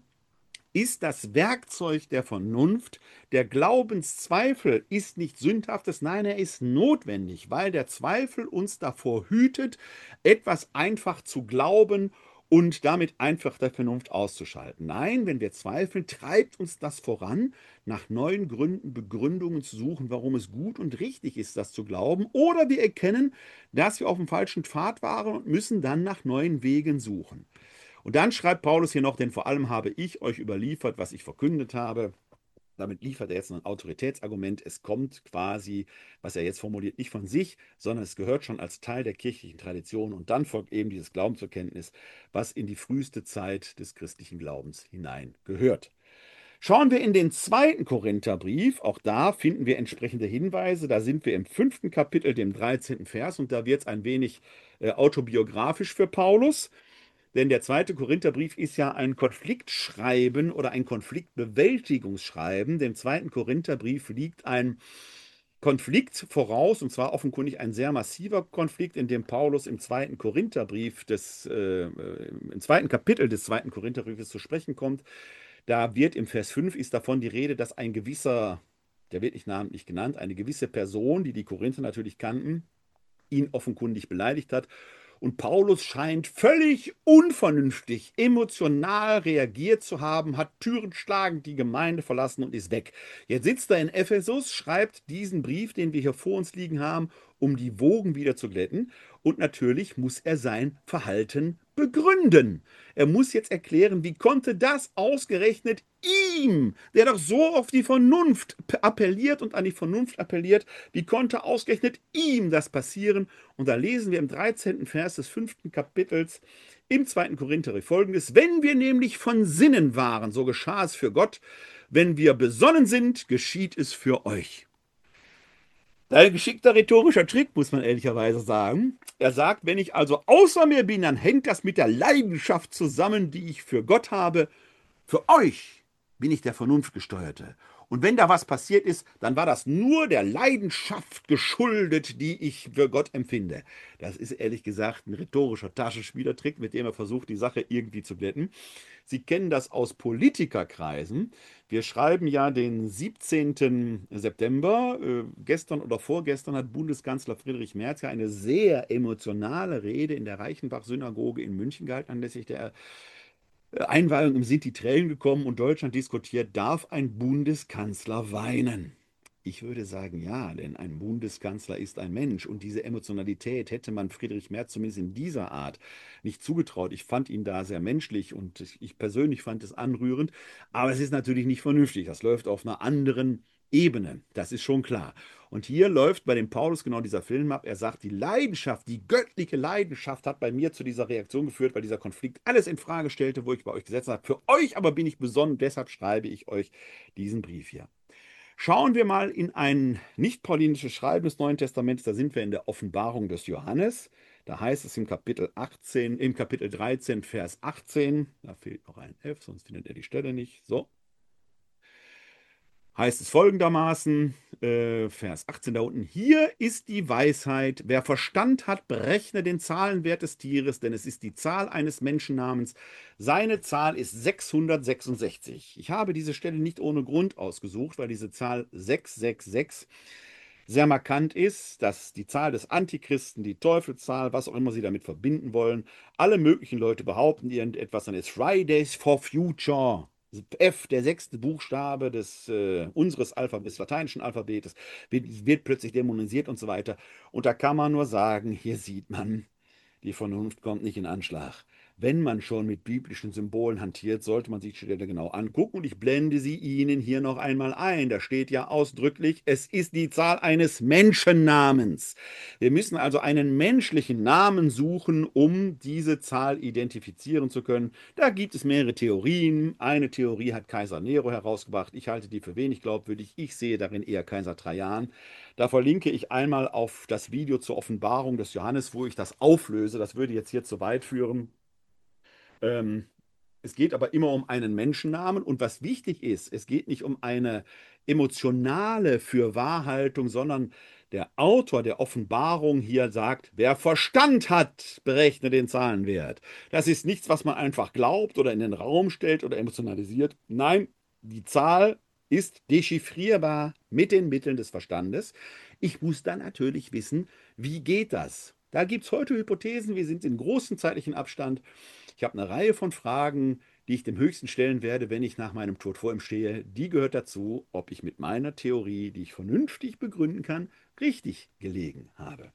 ist das Werkzeug der Vernunft. Der Glaubenszweifel ist nicht sündhaftes, nein, er ist notwendig, weil der Zweifel uns davor hütet, etwas einfach zu glauben und damit einfach der Vernunft auszuschalten. Nein, wenn wir zweifeln, treibt uns das voran, nach neuen Gründen, Begründungen zu suchen, warum es gut und richtig ist, das zu glauben. Oder wir erkennen, dass wir auf dem falschen Pfad waren und müssen dann nach neuen Wegen suchen. Und dann schreibt Paulus hier noch, denn vor allem habe ich euch überliefert, was ich verkündet habe. Damit liefert er jetzt ein Autoritätsargument. Es kommt quasi, was er jetzt formuliert, nicht von sich, sondern es gehört schon als Teil der kirchlichen Tradition. Und dann folgt eben dieses Glaubensbekenntnis, was in die früheste Zeit des christlichen Glaubens hinein gehört. Schauen wir in den zweiten Korintherbrief, auch da finden wir entsprechende Hinweise. Da sind wir im 5. Kapitel, dem 13. Vers, und da wird es ein wenig autobiografisch für Paulus. Denn der zweite Korintherbrief ist ja ein Konfliktschreiben oder ein Konfliktbewältigungsschreiben. Dem zweiten Korintherbrief liegt ein Konflikt voraus, und zwar offenkundig ein sehr massiver Konflikt, in dem Paulus im zweiten Korintherbrief im zweiten Kapitel des zweiten Korintherbriefes zu sprechen kommt. Da wird im Vers 5 ist davon die Rede, dass ein gewisser, der wird nicht namentlich genannt, eine gewisse Person, die die Korinther natürlich kannten, ihn offenkundig beleidigt hat. Und Paulus scheint völlig unvernünftig, emotional reagiert zu haben, hat türenschlagend die Gemeinde verlassen und ist weg. Jetzt sitzt er in Ephesus, schreibt diesen Brief, den wir hier vor uns liegen haben, um die Wogen wieder zu glätten. Und natürlich muss er sein Verhalten begründen. Er muss jetzt erklären, wie konnte das ausgerechnet ihm, der doch so auf die Vernunft appelliert und an die Vernunft appelliert, wie konnte ausgerechnet ihm das passieren? Und da lesen wir im 13. Vers des 5. Kapitels im 2. Korinther folgendes: Wenn wir nämlich von Sinnen waren, so geschah es für Gott. Wenn wir besonnen sind, geschieht es für euch. Ein geschickter rhetorischer Trick, muss man ehrlicherweise sagen. Er sagt, wenn ich also außer mir bin, dann hängt das mit der Leidenschaft zusammen, die ich für Gott habe. Für euch bin ich der Vernunftgesteuerte. Und wenn da was passiert ist, dann war das nur der Leidenschaft geschuldet, die ich für Gott empfinde. Das ist ehrlich gesagt ein rhetorischer Taschenspielertrick, mit dem er versucht, die Sache irgendwie zu glätten. Sie kennen das aus Politikerkreisen. Wir schreiben ja den 17. September. Gestern oder vorgestern hat Bundeskanzler Friedrich Merz ja eine sehr emotionale Rede in der Reichenbach-Synagoge in München gehalten, anlässlich der Einweihung im Sinti Trellen gekommen und Deutschland diskutiert, darf ein Bundeskanzler weinen? Ich würde sagen, ja, denn ein Bundeskanzler ist ein Mensch und diese Emotionalität hätte man Friedrich Merz zumindest in dieser Art nicht zugetraut. Ich fand ihn da sehr menschlich und ich persönlich fand es anrührend, aber es ist natürlich nicht vernünftig. Das läuft auf einer anderen Ebene, das ist schon klar. Und hier läuft bei dem Paulus genau dieser Film ab. Er sagt, die Leidenschaft, die göttliche Leidenschaft hat bei mir zu dieser Reaktion geführt, weil dieser Konflikt alles in Frage stellte, wo ich bei euch gesetzt habe. Für euch aber bin ich besonnen, deshalb schreibe ich euch diesen Brief hier. Schauen wir mal in ein nicht-paulinisches Schreiben des Neuen Testaments. Da sind wir in der Offenbarung des Johannes. Da heißt es im Kapitel 18, im Kapitel 13, Vers 18. Da fehlt noch ein F, sonst findet er die Stelle nicht. So. Heißt es folgendermaßen, Vers 18 da unten: Hier ist die Weisheit, wer Verstand hat, berechne den Zahlenwert des Tieres, denn es ist die Zahl eines Menschennamens. Seine Zahl ist 666. Ich habe diese Stelle nicht ohne Grund ausgesucht, weil diese Zahl 666 sehr markant ist, dass die Zahl des Antichristen, die Teufelszahl, was auch immer sie damit verbinden wollen, alle möglichen Leute behaupten irgendetwas, dann ist Fridays for Future. F, der 6. Buchstabe unseres Alphabets, lateinischen Alphabetes, wird plötzlich dämonisiert und so weiter. Und da kann man nur sagen, hier sieht man, die Vernunft kommt nicht in Anschlag. Wenn man schon mit biblischen Symbolen hantiert, sollte man sich die Stelle genau angucken. Und ich blende sie Ihnen hier noch einmal ein. Da steht ja ausdrücklich, es ist die Zahl eines Menschennamens. Wir müssen also einen menschlichen Namen suchen, um diese Zahl identifizieren zu können. Da gibt es mehrere Theorien. Eine Theorie hat Kaiser Nero herausgebracht. Ich halte die für wenig glaubwürdig. Ich sehe darin eher Kaiser Trajan. Da verlinke ich einmal auf das Video zur Offenbarung des Johannes, wo ich das auflöse. Das würde jetzt hier zu weit führen. Ähm, Es geht aber immer um einen Menschennamen. Und was wichtig ist, es geht nicht um eine emotionale Fürwahrhaltung, sondern der Autor der Offenbarung hier sagt, wer Verstand hat, berechne den Zahlenwert. Das ist nichts, was man einfach glaubt oder in den Raum stellt oder emotionalisiert. Nein, die Zahl ist dechiffrierbar mit den Mitteln des Verstandes. Ich muss dann natürlich wissen, wie geht das? Da gibt es heute Hypothesen, wir sind in großem zeitlichen Abstand. Ich habe eine Reihe von Fragen, die ich dem Höchsten stellen werde, wenn ich nach meinem Tod vor ihm stehe. Die gehört dazu, ob ich mit meiner Theorie, die ich vernünftig begründen kann, richtig gelegen habe.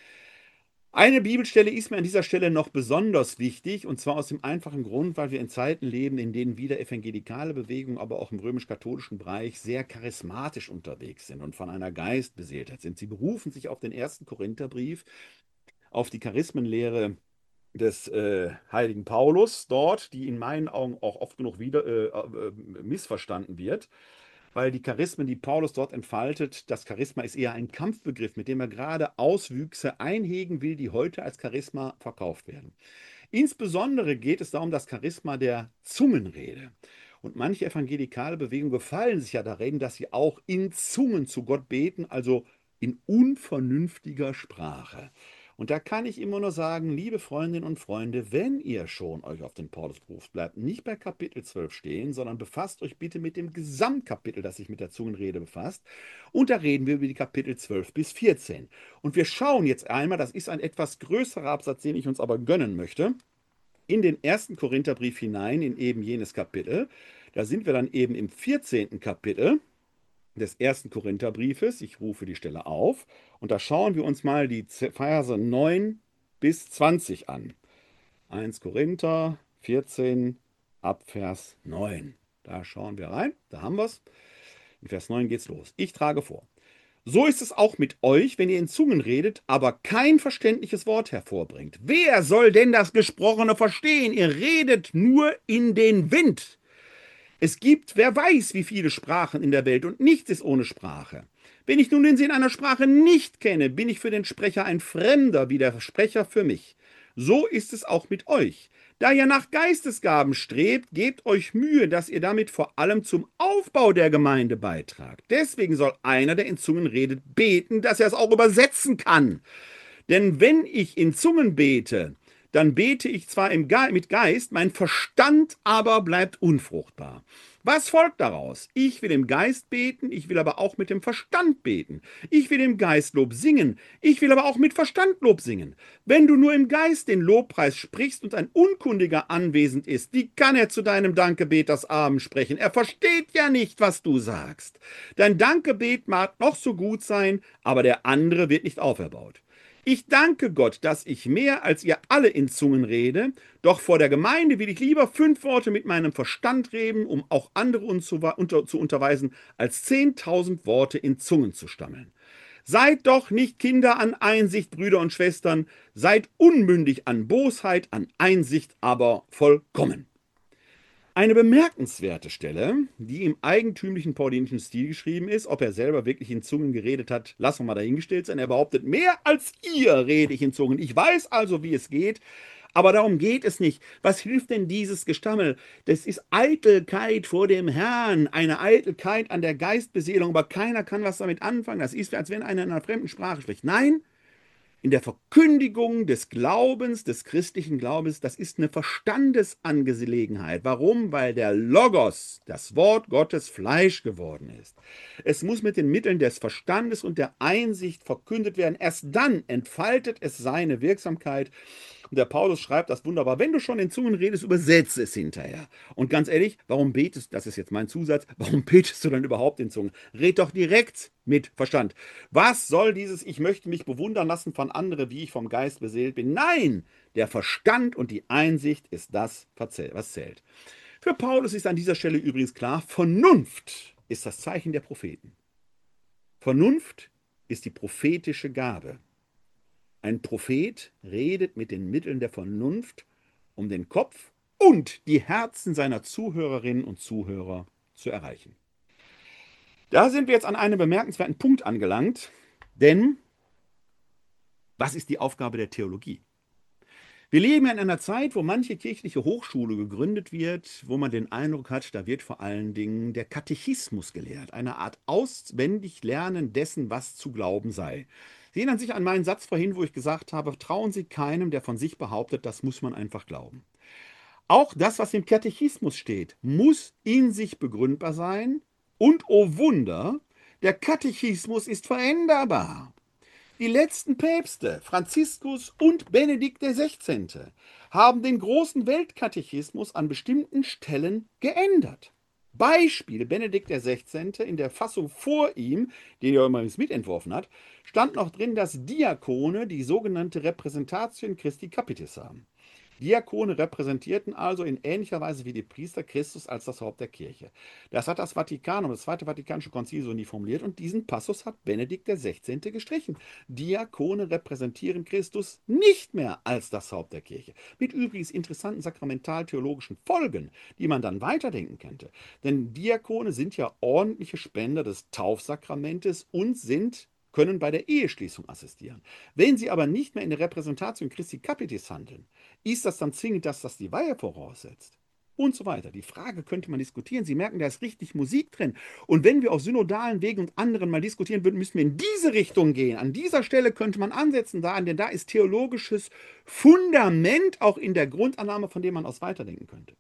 Eine Bibelstelle ist mir an dieser Stelle noch besonders wichtig, und zwar aus dem einfachen Grund, weil wir in Zeiten leben, in denen wieder evangelikale Bewegungen, aber auch im römisch-katholischen Bereich sehr charismatisch unterwegs sind und von einer Geistbeseeltheit sind. Sie berufen sich auf den 1. Korintherbrief, auf die Charismenlehre des heiligen Paulus dort, die in meinen Augen auch oft genug wieder missverstanden wird, weil die Charismen, die Paulus dort entfaltet, das Charisma ist eher ein Kampfbegriff, mit dem er gerade Auswüchse einhegen will, die heute als Charisma verkauft werden. Insbesondere geht es darum, das Charisma der Zungenrede. Und manche evangelikale Bewegungen gefallen sich ja darin, dass sie auch in Zungen zu Gott beten, also in unvernünftiger Sprache. Und da kann ich immer nur sagen, liebe Freundinnen und Freunde, wenn ihr schon euch auf den Paulusberuf bleibt, nicht bei Kapitel 12 stehen, sondern befasst euch bitte mit dem Gesamtkapitel, das sich mit der Zungenrede befasst. Und da reden wir über die Kapitel 12 bis 14. Und wir schauen jetzt einmal, das ist ein etwas größerer Absatz, den ich uns aber gönnen möchte, in den 1. Korintherbrief hinein, in eben jenes Kapitel. Da sind wir dann eben im 14. Kapitel des 1. Korintherbriefes. Ich rufe die Stelle auf und da schauen wir uns mal die Verse 9 bis 20 an. 1 Korinther 14 ab Vers 9. Da schauen wir rein, da haben wir es. In Vers 9 geht's los. Ich trage vor. So ist es auch mit euch, wenn ihr in Zungen redet, aber kein verständliches Wort hervorbringt. Wer soll denn das Gesprochene verstehen? Ihr redet nur in den Wind. Es gibt, wer weiß, wie viele Sprachen in der Welt und nichts ist ohne Sprache. Wenn ich nun den Sinn einer Sprache nicht kenne, bin ich für den Sprecher ein Fremder, wie der Sprecher für mich. So ist es auch mit euch. Da ihr nach Geistesgaben strebt, gebt euch Mühe, dass ihr damit vor allem zum Aufbau der Gemeinde beitragt. Deswegen soll einer, der in Zungen redet, beten, dass er es auch übersetzen kann. Denn wenn ich in Zungen bete, dann bete ich zwar mit Geist, mein Verstand aber bleibt unfruchtbar. Was folgt daraus? Ich will im Geist beten, ich will aber auch mit dem Verstand beten. Ich will im Geist Lob singen, ich will aber auch mit Verstand Lob singen. Wenn du nur im Geist den Lobpreis sprichst und ein Unkundiger anwesend ist, wie kann er zu deinem Dankgebet das Amen sprechen? Er versteht ja nicht, was du sagst. Dein Dankgebet mag noch so gut sein, aber der andere wird nicht auferbaut. Ich danke Gott, dass ich mehr als ihr alle in Zungen rede, doch vor der Gemeinde will ich lieber 5 Worte mit meinem Verstand reden, um auch andere zu unterweisen, als 10.000 Worte in Zungen zu stammeln. Seid doch nicht Kinder an Einsicht, Brüder und Schwestern, seid unmündig an Bosheit, an Einsicht aber vollkommen. Eine bemerkenswerte Stelle, die im eigentümlichen paulinischen Stil geschrieben ist, ob er selber wirklich in Zungen geredet hat, lassen wir mal dahingestellt sein. Er behauptet, mehr als ihr rede ich in Zungen. Ich weiß also, wie es geht, aber darum geht es nicht. Was hilft denn dieses Gestammel? Das ist Eitelkeit vor dem Herrn, eine Eitelkeit an der Geistbeseelung, aber keiner kann was damit anfangen. Das ist, als wenn einer in einer fremden Sprache spricht. Nein, in der Verkündigung des Glaubens, des christlichen Glaubens, das ist eine Verstandesangelegenheit. Warum? Weil der Logos, das Wort Gottes, Fleisch geworden ist. Es muss mit den Mitteln des Verstandes und der Einsicht verkündet werden. Erst dann entfaltet es seine Wirksamkeit. Und der Paulus schreibt das wunderbar. Wenn du schon in Zungen redest, übersetze es hinterher. Und ganz ehrlich, warum betest, das ist jetzt mein Zusatz, warum betest du dann überhaupt in Zungen? Red doch direkt mit Verstand. Was soll dieses, ich möchte mich bewundern lassen von anderen, wie ich vom Geist beseelt bin? Nein, der Verstand und die Einsicht ist das, was zählt. Für Paulus ist an dieser Stelle übrigens klar, Vernunft ist das Zeichen der Propheten. Vernunft ist die prophetische Gabe. Ein Prophet redet mit den Mitteln der Vernunft, um den Kopf und die Herzen seiner Zuhörerinnen und Zuhörer zu erreichen. Da sind wir jetzt an einem bemerkenswerten Punkt angelangt, denn was ist die Aufgabe der Theologie? Wir leben in einer Zeit, wo manche kirchliche Hochschule gegründet wird, wo man den Eindruck hat, da wird vor allen Dingen der Katechismus gelehrt, eine Art Auswendiglernen dessen, was zu glauben sei. Sie erinnern sich an meinen Satz vorhin, wo ich gesagt habe, trauen Sie keinem, der von sich behauptet, das muss man einfach glauben. Auch das, was im Katechismus steht, muss in sich begründbar sein. Und oh Wunder, der Katechismus ist veränderbar. Die letzten Päpste, Franziskus und Benedikt XVI., haben den großen Weltkatechismus an bestimmten Stellen geändert. Beispiel: Benedikt XVI. In der Fassung vor ihm, den er übrigens mitentworfen hat, stand noch drin, dass Diakone die sogenannte Repräsentatio Christi Capitis haben. Diakone repräsentierten also in ähnlicher Weise wie die Priester Christus als das Haupt der Kirche. Das hat das Vatikanum, das Zweite Vatikanische Konzil, so nie formuliert, und diesen Passus hat Benedikt XVI. Gestrichen. Diakone repräsentieren Christus nicht mehr als das Haupt der Kirche. Mit übrigens interessanten sakramental-theologischen Folgen, die man dann weiterdenken könnte. Denn Diakone sind ja ordentliche Spender des Taufsakramentes und können bei der Eheschließung assistieren. Wenn sie aber nicht mehr in der Repräsentation Christi Capitis handeln, ist das dann zwingend, dass das die Weihe voraussetzt? Und so weiter. Die Frage könnte man diskutieren. Sie merken, da ist richtig Musik drin. Und wenn wir auf synodalen Wegen und anderen mal diskutieren würden, müssen wir in diese Richtung gehen. An dieser Stelle könnte man ansetzen, denn da ist theologisches Fundament auch in der Grundannahme, von dem man aus weiterdenken könnte.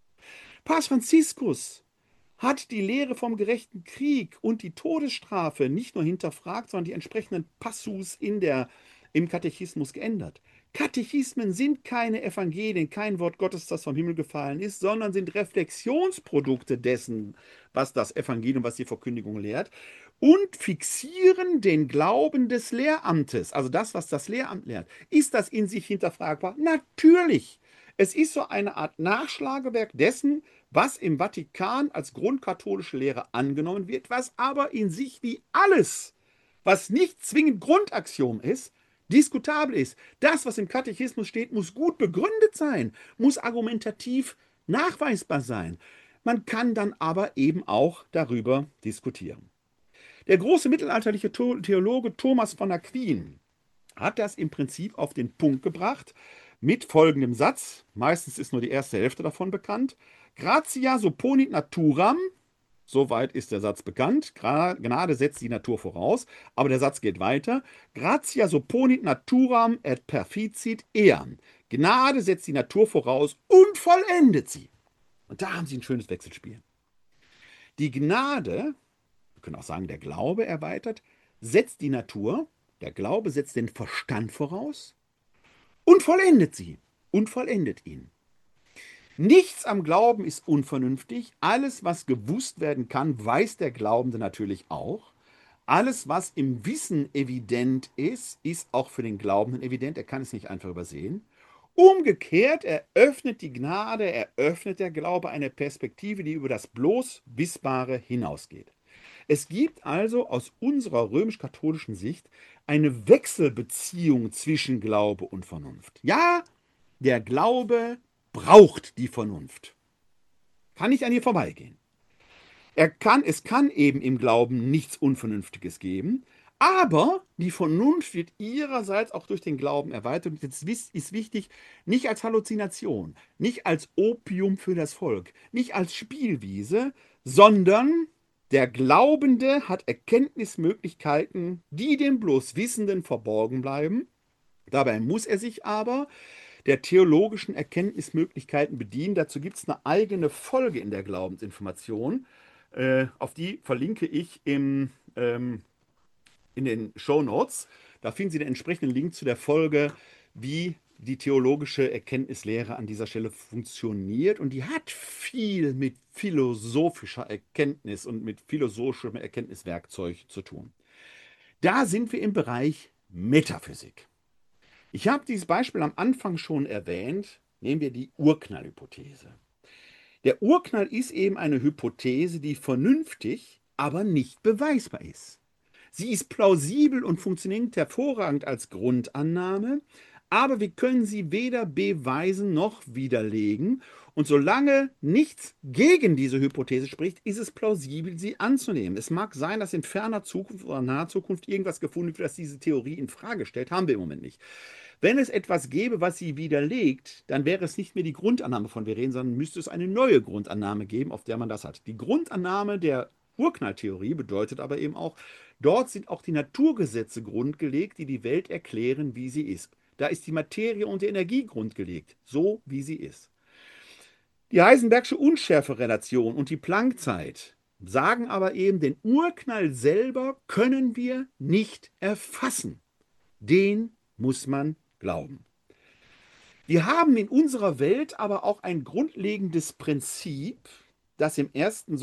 Papst Franziskus hat die Lehre vom gerechten Krieg und die Todesstrafe nicht nur hinterfragt, sondern die entsprechenden Passus im Katechismus geändert. Katechismen sind keine Evangelien, kein Wort Gottes, das vom Himmel gefallen ist, sondern sind Reflexionsprodukte dessen, was das Evangelium, was die Verkündigung lehrt, und fixieren den Glauben des Lehramtes, also das, was das Lehramt lehrt. Ist das in sich hinterfragbar? Natürlich. Es ist so eine Art Nachschlagewerk dessen, was im Vatikan als grundkatholische Lehre angenommen wird, was aber in sich wie alles, was nicht zwingend Grundaxiom ist, diskutabel ist. Das, was im Katechismus steht, muss gut begründet sein, muss argumentativ nachweisbar sein. Man kann dann aber eben auch darüber diskutieren. Der große mittelalterliche Theologe Thomas von Aquin hat das im Prinzip auf den Punkt gebracht mit folgendem Satz, meistens ist nur die erste Hälfte davon bekannt: Gratia supponit naturam, soweit ist der Satz bekannt, Gnade setzt die Natur voraus, aber der Satz geht weiter: Gratia supponit naturam et perficit eam. Gnade setzt die Natur voraus und vollendet sie. Und da haben Sie ein schönes Wechselspiel. Die Gnade, wir können auch sagen, der Glaube erweitert, setzt die Natur, der Glaube setzt den Verstand voraus und vollendet sie und vollendet ihn. Nichts am Glauben ist unvernünftig. Alles, was gewusst werden kann, weiß der Glaubende natürlich auch. Alles, was im Wissen evident ist, ist auch für den Glaubenden evident. Er kann es nicht einfach übersehen. Umgekehrt eröffnet die Gnade, eröffnet der Glaube eine Perspektive, die über das bloß Wissbare hinausgeht. Es gibt also aus unserer römisch-katholischen Sicht eine Wechselbeziehung zwischen Glaube und Vernunft. Ja, der Glaube braucht die Vernunft. Kann nicht an ihr vorbeigehen. Es kann eben im Glauben nichts Unvernünftiges geben, aber die Vernunft wird ihrerseits auch durch den Glauben erweitert. Und jetzt ist wichtig, nicht als Halluzination, nicht als Opium für das Volk, nicht als Spielwiese, sondern der Glaubende hat Erkenntnismöglichkeiten, die dem bloß Wissenden verborgen bleiben. Dabei muss er sich aber der theologischen Erkenntnismöglichkeiten bedienen. Dazu gibt es eine eigene Folge in der Glaubensinformation. Auf die verlinke ich in den Shownotes. Da finden Sie den entsprechenden Link zu der Folge, wie die theologische Erkenntnislehre an dieser Stelle funktioniert. Und die hat viel mit philosophischer Erkenntnis und mit philosophischem Erkenntniswerkzeug zu tun. Da sind wir im Bereich Metaphysik. Ich habe dieses Beispiel am Anfang schon erwähnt. Nehmen wir die Urknallhypothese. Der Urknall ist eben eine Hypothese, die vernünftig, aber nicht beweisbar ist. Sie ist plausibel und funktioniert hervorragend als Grundannahme, aber wir können sie weder beweisen noch widerlegen. Und solange nichts gegen diese Hypothese spricht, ist es plausibel, sie anzunehmen. Es mag sein, dass in ferner Zukunft oder naher Zukunft irgendwas gefunden wird, das diese Theorie in Frage stellt. Haben wir im Moment nicht. Wenn es etwas gäbe, was sie widerlegt, dann wäre es nicht mehr die Grundannahme, von wir reden, sondern müsste es eine neue Grundannahme geben, auf der man das hat. Die Grundannahme der Urknalltheorie bedeutet aber eben auch, dort sind auch die Naturgesetze grundgelegt, die die Welt erklären, wie sie ist. Da ist die Materie und die Energie grundgelegt, so wie sie ist. Die Heisenbergsche Unschärferelation und die Planckzeit sagen aber eben, den Urknall selber können wir nicht erfassen. Den muss man glauben. Wir haben in unserer Welt aber auch ein grundlegendes Prinzip, das im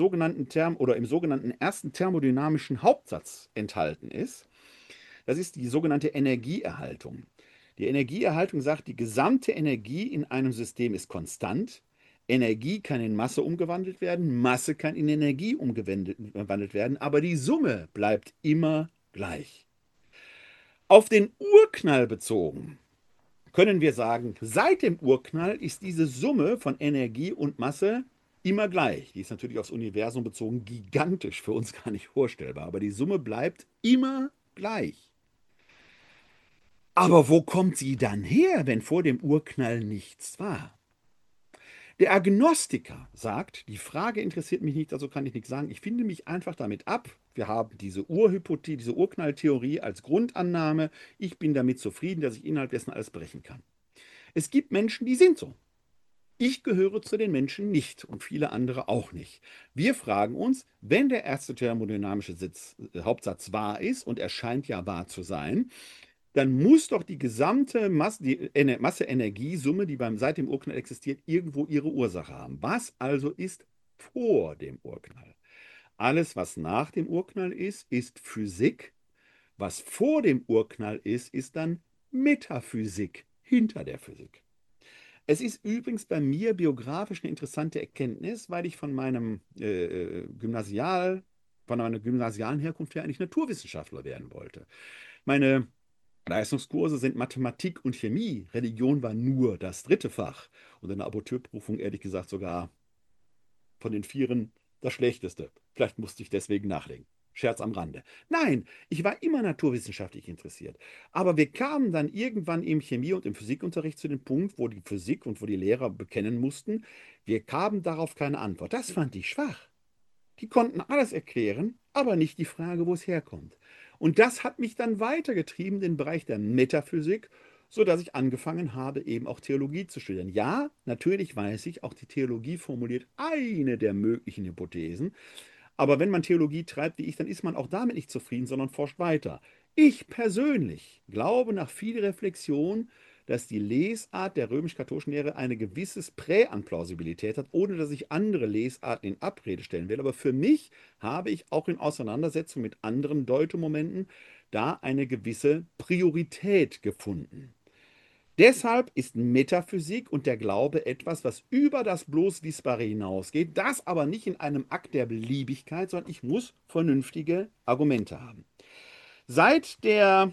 sogenannten ersten thermodynamischen Hauptsatz enthalten ist. Das ist die sogenannte Energieerhaltung. Die Energieerhaltung sagt, die gesamte Energie in einem System ist konstant. Energie kann in Masse umgewandelt werden, Masse kann in Energie umgewandelt werden, aber die Summe bleibt immer gleich. Auf den Urknall bezogen können wir sagen, seit dem Urknall ist diese Summe von Energie und Masse immer gleich. Die ist natürlich aufs Universum bezogen gigantisch, für uns gar nicht vorstellbar, aber die Summe bleibt immer gleich. Aber wo kommt sie dann her, wenn vor dem Urknall nichts war? Der Agnostiker sagt, die Frage interessiert mich nicht, also kann ich nichts sagen. Ich finde mich einfach damit ab. Wir haben diese Urhypothese, diese Urknalltheorie als Grundannahme. Ich bin damit zufrieden, dass ich innerhalb dessen alles brechen kann. Es gibt Menschen, die sind so. Ich gehöre zu den Menschen nicht und viele andere auch nicht. Wir fragen uns, wenn der erste thermodynamische Hauptsatz wahr ist, und er scheint ja wahr zu sein, dann muss doch die gesamte Masse-Energiesumme, die seit dem Urknall existiert, irgendwo ihre Ursache haben. Was also ist vor dem Urknall? Alles, was nach dem Urknall ist Physik. Was vor dem Urknall ist dann Metaphysik, hinter der Physik. Es ist übrigens bei mir biografisch eine interessante Erkenntnis, weil ich von meiner gymnasialen Herkunft her eigentlich Naturwissenschaftler werden wollte. Meine Leistungskurse sind Mathematik und Chemie. Religion war nur das dritte Fach und in der Abiturprüfung ehrlich gesagt sogar von den Vieren das Schlechteste. Vielleicht musste ich deswegen nachlegen. Scherz am Rande. Nein, ich war immer naturwissenschaftlich interessiert. Aber wir kamen dann irgendwann im Chemie- und im Physikunterricht zu dem Punkt, wo die Physik und wo die Lehrer bekennen mussten, wir gaben darauf keine Antwort. Das fand ich schwach. Die konnten alles erklären, aber nicht die Frage, wo es herkommt. Und das hat mich dann weitergetrieben, in den Bereich der Metaphysik, sodass ich angefangen habe, eben auch Theologie zu studieren. Ja, natürlich weiß ich, auch die Theologie formuliert eine der möglichen Hypothesen. Aber wenn man Theologie treibt wie ich, dann ist man auch damit nicht zufrieden, sondern forscht weiter. Ich persönlich glaube nach viel Reflexion, dass die Lesart der römisch-katholischen Lehre eine gewisse Präanplausibilität hat, ohne dass ich andere Lesarten in Abrede stellen will. Aber für mich habe ich auch in Auseinandersetzung mit anderen Deutemomenten da eine gewisse Priorität gefunden. Deshalb ist Metaphysik und der Glaube etwas, was über das bloß Wissbare hinausgeht, das aber nicht in einem Akt der Beliebigkeit, sondern ich muss vernünftige Argumente haben. Seit der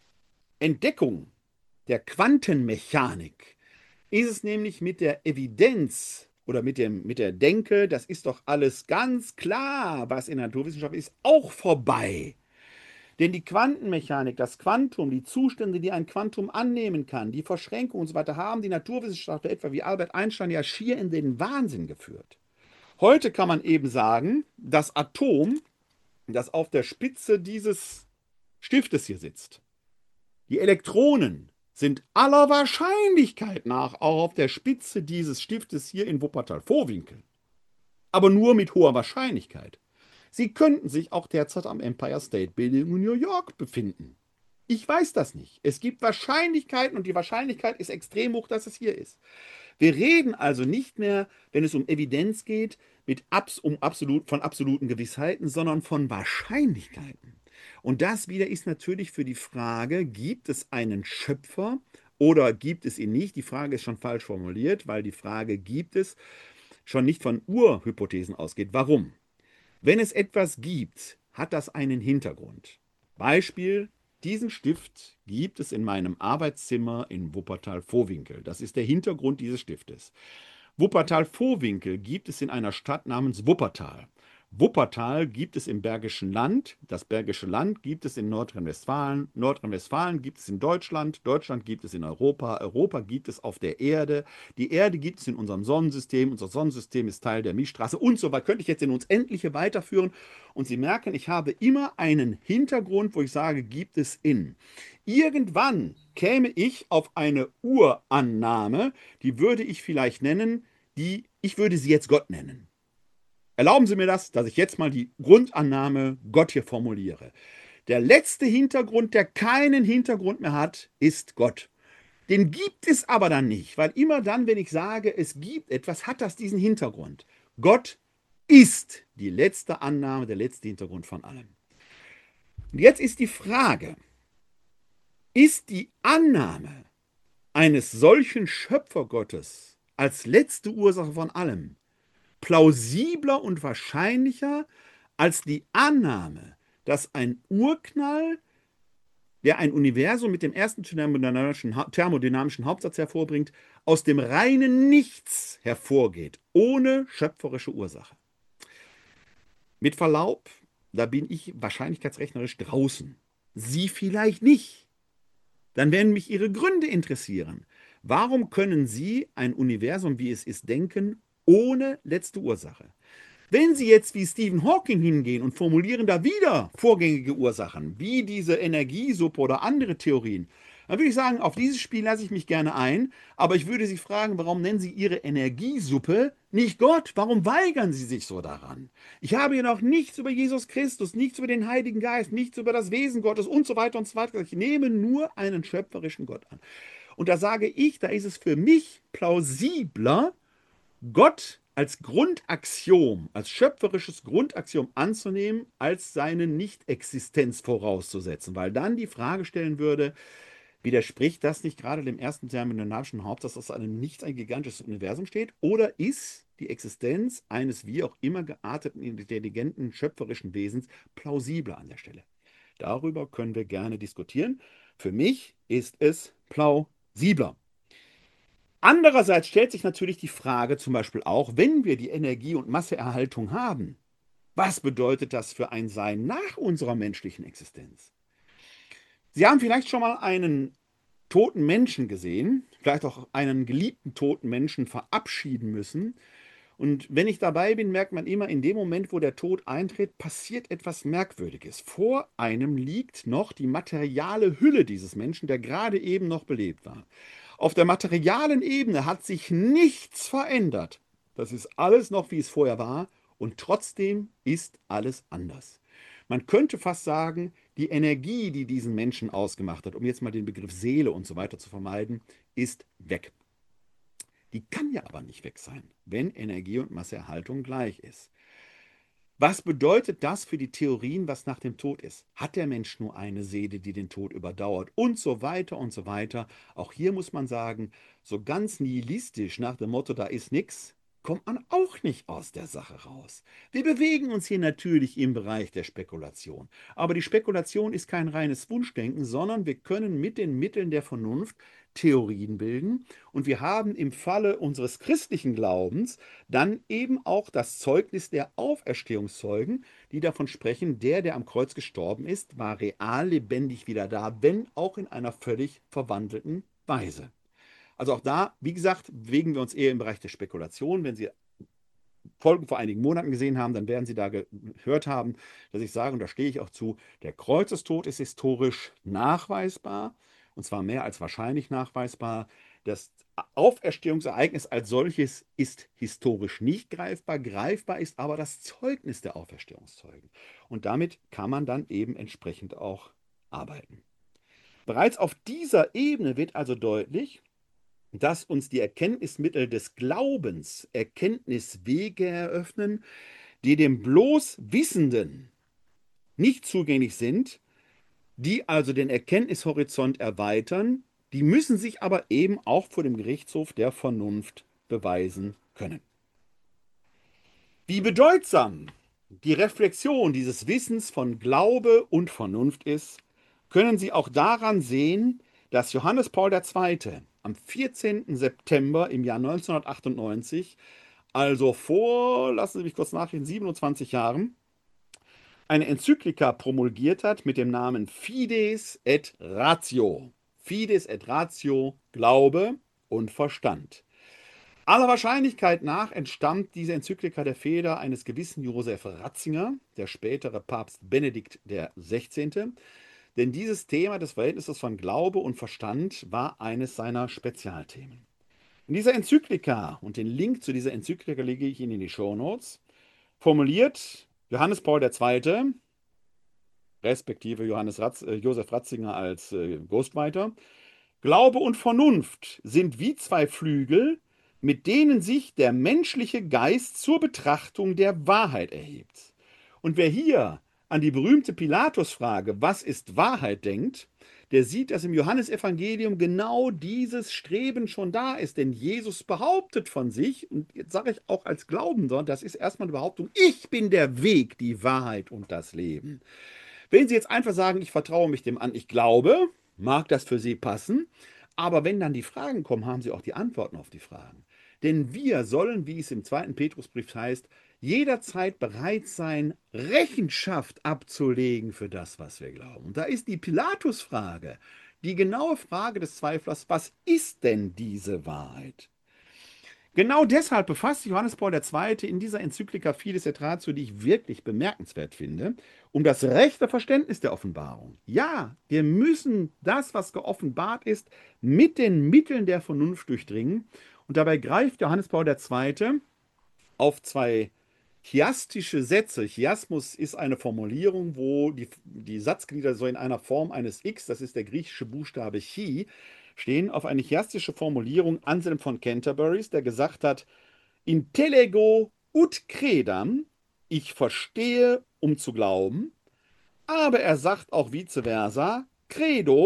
Entdeckung der Quantenmechanik ist es nämlich mit der Evidenz oder mit der Denke, das ist doch alles ganz klar, was in der Naturwissenschaft ist, auch vorbei. Denn die Quantenmechanik, das Quantum, die Zustände, die ein Quantum annehmen kann, die Verschränkung und so weiter, haben die Naturwissenschaftler etwa wie Albert Einstein ja schier in den Wahnsinn geführt. Heute kann man eben sagen, das Atom, das auf der Spitze dieses Stiftes hier sitzt, die Elektronen sind aller Wahrscheinlichkeit nach auch auf der Spitze dieses Stiftes hier in Wuppertal-Vohwinkel. Aber nur mit hoher Wahrscheinlichkeit. Sie könnten sich auch derzeit am Empire State Building in New York befinden. Ich weiß das nicht. Es gibt Wahrscheinlichkeiten und die Wahrscheinlichkeit ist extrem hoch, dass es hier ist. Wir reden also nicht mehr, wenn es um Evidenz geht, von absoluten Gewissheiten, sondern von Wahrscheinlichkeiten. Und das wieder ist natürlich für die Frage, gibt es einen Schöpfer oder gibt es ihn nicht? Die Frage ist schon falsch formuliert, weil die Frage, gibt es, schon nicht von Urhypothesen ausgeht. Warum? Wenn es etwas gibt, hat das einen Hintergrund. Beispiel, diesen Stift gibt es in meinem Arbeitszimmer in Wuppertal-Vohwinkel. Das ist der Hintergrund dieses Stiftes. Wuppertal-Vohwinkel gibt es in einer Stadt namens Wuppertal. Wuppertal gibt es im Bergischen Land, das Bergische Land gibt es in Nordrhein-Westfalen, Nordrhein-Westfalen gibt es in Deutschland, Deutschland gibt es in Europa, Europa gibt es auf der Erde, die Erde gibt es in unserem Sonnensystem, unser Sonnensystem ist Teil der Milchstraße und so weiter. Könnte ich jetzt in uns Endliche weiterführen und Sie merken, ich habe immer einen Hintergrund, wo ich sage, gibt es in. Irgendwann käme ich auf eine Urannahme, die würde ich vielleicht nennen, ich würde sie jetzt Gott nennen. Erlauben Sie mir das, dass ich jetzt mal die Grundannahme Gott hier formuliere. Der letzte Hintergrund, der keinen Hintergrund mehr hat, ist Gott. Den gibt es aber dann nicht, weil immer dann, wenn ich sage, es gibt etwas, hat das diesen Hintergrund. Gott ist die letzte Annahme, der letzte Hintergrund von allem. Und jetzt ist die Frage, ist die Annahme eines solchen Schöpfergottes als letzte Ursache von allem plausibler und wahrscheinlicher als die Annahme, dass ein Urknall, der ein Universum mit dem ersten thermodynamischen Hauptsatz hervorbringt, aus dem reinen Nichts hervorgeht, ohne schöpferische Ursache. Mit Verlaub, da bin ich wahrscheinlichkeitsrechnerisch draußen. Sie vielleicht nicht. Dann werden mich Ihre Gründe interessieren. Warum können Sie ein Universum, wie es ist, denken, ohne letzte Ursache? Wenn Sie jetzt wie Stephen Hawking hingehen und formulieren da wieder vorgängige Ursachen, wie diese Energiesuppe oder andere Theorien, dann würde ich sagen, auf dieses Spiel lasse ich mich gerne ein, aber ich würde Sie fragen, warum nennen Sie Ihre Energiesuppe nicht Gott? Warum weigern Sie sich so daran? Ich habe hier noch nichts über Jesus Christus, nichts über den Heiligen Geist, nichts über das Wesen Gottes und so weiter und so weiter. Ich nehme nur einen schöpferischen Gott an. Und da sage ich, da ist es für mich plausibler, Gott als Grundaxiom, als schöpferisches Grundaxiom anzunehmen, als seine Nichtexistenz vorauszusetzen, weil dann die Frage stellen würde, Widerspricht das nicht gerade dem ersten thermodynamischen Hauptsatz, dass aus einem Nichts ein gigantisches Universum steht? Oder ist die Existenz eines wie auch immer gearteten, intelligenten, schöpferischen Wesens plausibler an der Stelle? Darüber können wir gerne diskutieren. Für mich ist es plausibler. Andererseits stellt sich natürlich die Frage zum Beispiel auch, wenn wir die Energie- und Masseerhaltung haben, was bedeutet das für ein Sein nach unserer menschlichen Existenz? Sie haben vielleicht schon mal einen toten Menschen gesehen, vielleicht auch einen geliebten toten Menschen verabschieden müssen. Und wenn ich dabei bin, merkt man immer, in dem Moment, wo der Tod eintritt, passiert etwas Merkwürdiges. Vor einem liegt noch die materiale Hülle dieses Menschen, der gerade eben noch belebt war. Auf der materialen Ebene hat sich nichts verändert. Das ist alles noch, wie es vorher war, und trotzdem ist alles anders. Man könnte fast sagen, die Energie, die diesen Menschen ausgemacht hat, um jetzt mal den Begriff Seele und so weiter zu vermeiden, ist weg. Die kann ja aber nicht weg sein, wenn Energie- und Masseerhaltung gleich ist. Was bedeutet das für die Theorien, was nach dem Tod ist? Hat der Mensch nur eine Seele, die den Tod überdauert? Und so weiter und so weiter. Auch hier muss man sagen, so ganz nihilistisch nach dem Motto, da ist nichts, kommt man auch nicht aus der Sache raus. Wir bewegen uns hier natürlich im Bereich der Spekulation. Aber die Spekulation ist kein reines Wunschdenken, sondern wir können mit den Mitteln der Vernunft Theorien bilden. Und wir haben im Falle unseres christlichen Glaubens dann eben auch das Zeugnis der Auferstehungszeugen, die davon sprechen, der am Kreuz gestorben ist, war real lebendig wieder da, wenn auch in einer völlig verwandelten Weise. Also auch da, wie gesagt, bewegen wir uns eher im Bereich der Spekulation. Wenn Sie Folgen vor einigen Monaten gesehen haben, dann werden Sie da gehört haben, dass ich sage, und da stehe ich auch zu, der Kreuzestod ist historisch nachweisbar, und zwar mehr als wahrscheinlich nachweisbar. Das Auferstehungsereignis als solches ist historisch nicht greifbar. Greifbar ist aber das Zeugnis der Auferstehungszeugen. Und damit kann man dann eben entsprechend auch arbeiten. Bereits auf dieser Ebene wird also deutlich, dass uns die Erkenntnismittel des Glaubens Erkenntniswege eröffnen, die dem bloß Wissenden nicht zugänglich sind, die also den Erkenntnishorizont erweitern, die müssen sich aber eben auch vor dem Gerichtshof der Vernunft beweisen können. Wie bedeutsam die Reflexion dieses Wissens von Glaube und Vernunft ist, können Sie auch daran sehen, dass Johannes Paul II. Am 14. September im Jahr 1998, also vor, lassen Sie mich kurz nachdenken, 27 Jahren, eine Enzyklika promulgiert hat mit dem Namen Fides et Ratio. Fides et Ratio, Glaube und Verstand. Aller Wahrscheinlichkeit nach entstammt diese Enzyklika der Feder eines gewissen Josef Ratzinger, der spätere Papst Benedikt XVI., denn dieses Thema des Verhältnisses von Glaube und Verstand war eines seiner Spezialthemen. In dieser Enzyklika, und den Link zu dieser Enzyklika lege ich Ihnen in die Shownotes, formuliert Johannes Paul II., respektive Josef Ratzinger als Ghostwriter, Glaube und Vernunft sind wie zwei Flügel, mit denen sich der menschliche Geist zur Betrachtung der Wahrheit erhebt. Und wer hier an die berühmte Pilatus-Frage, was ist Wahrheit, denkt, der sieht, dass im Johannesevangelium genau dieses Streben schon da ist. Denn Jesus behauptet von sich, und jetzt sage ich auch als Glaubender, das ist erstmal eine Behauptung, ich bin der Weg, die Wahrheit und das Leben. Wenn Sie jetzt einfach sagen, ich vertraue mich dem an, ich glaube, mag das für Sie passen, aber wenn dann die Fragen kommen, haben Sie auch die Antworten auf die Fragen. Denn wir sollen, wie es im zweiten Petrusbrief heißt, jederzeit bereit sein, Rechenschaft abzulegen für das, was wir glauben. Und da ist die Pilatus-Frage, die genaue Frage des Zweiflers, was ist denn diese Wahrheit? Genau deshalb befasst sich Johannes Paul II. In dieser Enzyklika Fides et Ratio, die ich wirklich bemerkenswert finde, um das rechte Verständnis der Offenbarung. Ja, wir müssen das, was geoffenbart ist, mit den Mitteln der Vernunft durchdringen. Und dabei greift Johannes Paul II. Auf zwei chiastische Sätze. Chiasmus ist eine Formulierung, wo die Satzglieder so in einer Form eines X, das ist der griechische Buchstabe Chi, stehen auf eine chiastische Formulierung Anselm von Canterburys, der gesagt hat, Intellego ut credam, ich verstehe, um zu glauben, aber er sagt auch vice versa, credo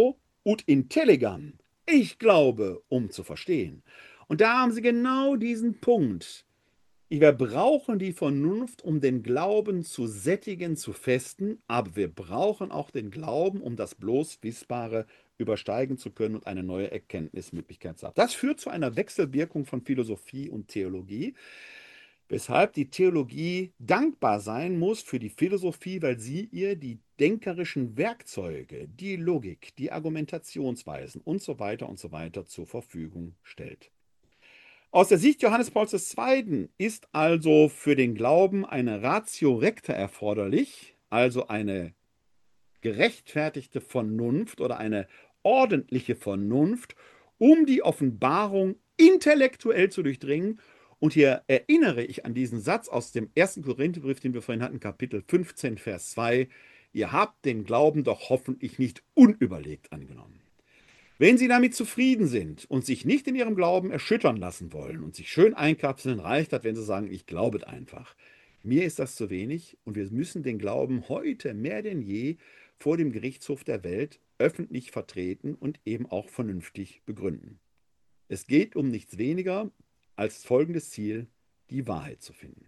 ut intelligam. Ich glaube, um zu verstehen. Und da haben Sie genau diesen Punkt. Wir brauchen die Vernunft, um den Glauben zu sättigen, zu festen, aber wir brauchen auch den Glauben, um das bloß Wissbare übersteigen zu können und eine neue Erkenntnismöglichkeit zu haben. Das führt zu einer Wechselwirkung von Philosophie und Theologie, weshalb die Theologie dankbar sein muss für die Philosophie, weil sie ihr die denkerischen Werkzeuge, die Logik, die Argumentationsweisen und so weiter zur Verfügung stellt. Aus der Sicht Johannes Pauls II. Ist also für den Glauben eine Ratio recta erforderlich, also eine gerechtfertigte Vernunft oder eine ordentliche Vernunft, um die Offenbarung intellektuell zu durchdringen. Und hier erinnere ich an diesen Satz aus dem ersten Korintherbrief, den wir vorhin hatten, Kapitel 15, Vers 2. Ihr habt den Glauben doch hoffentlich nicht unüberlegt angenommen. Wenn Sie damit zufrieden sind und sich nicht in Ihrem Glauben erschüttern lassen wollen und sich schön einkapseln, reicht das, wenn Sie sagen, ich glaube es einfach. Mir ist das zu wenig und wir müssen den Glauben heute mehr denn je vor dem Gerichtshof der Welt öffentlich vertreten und eben auch vernünftig begründen. Es geht um nichts weniger als folgendes Ziel, die Wahrheit zu finden.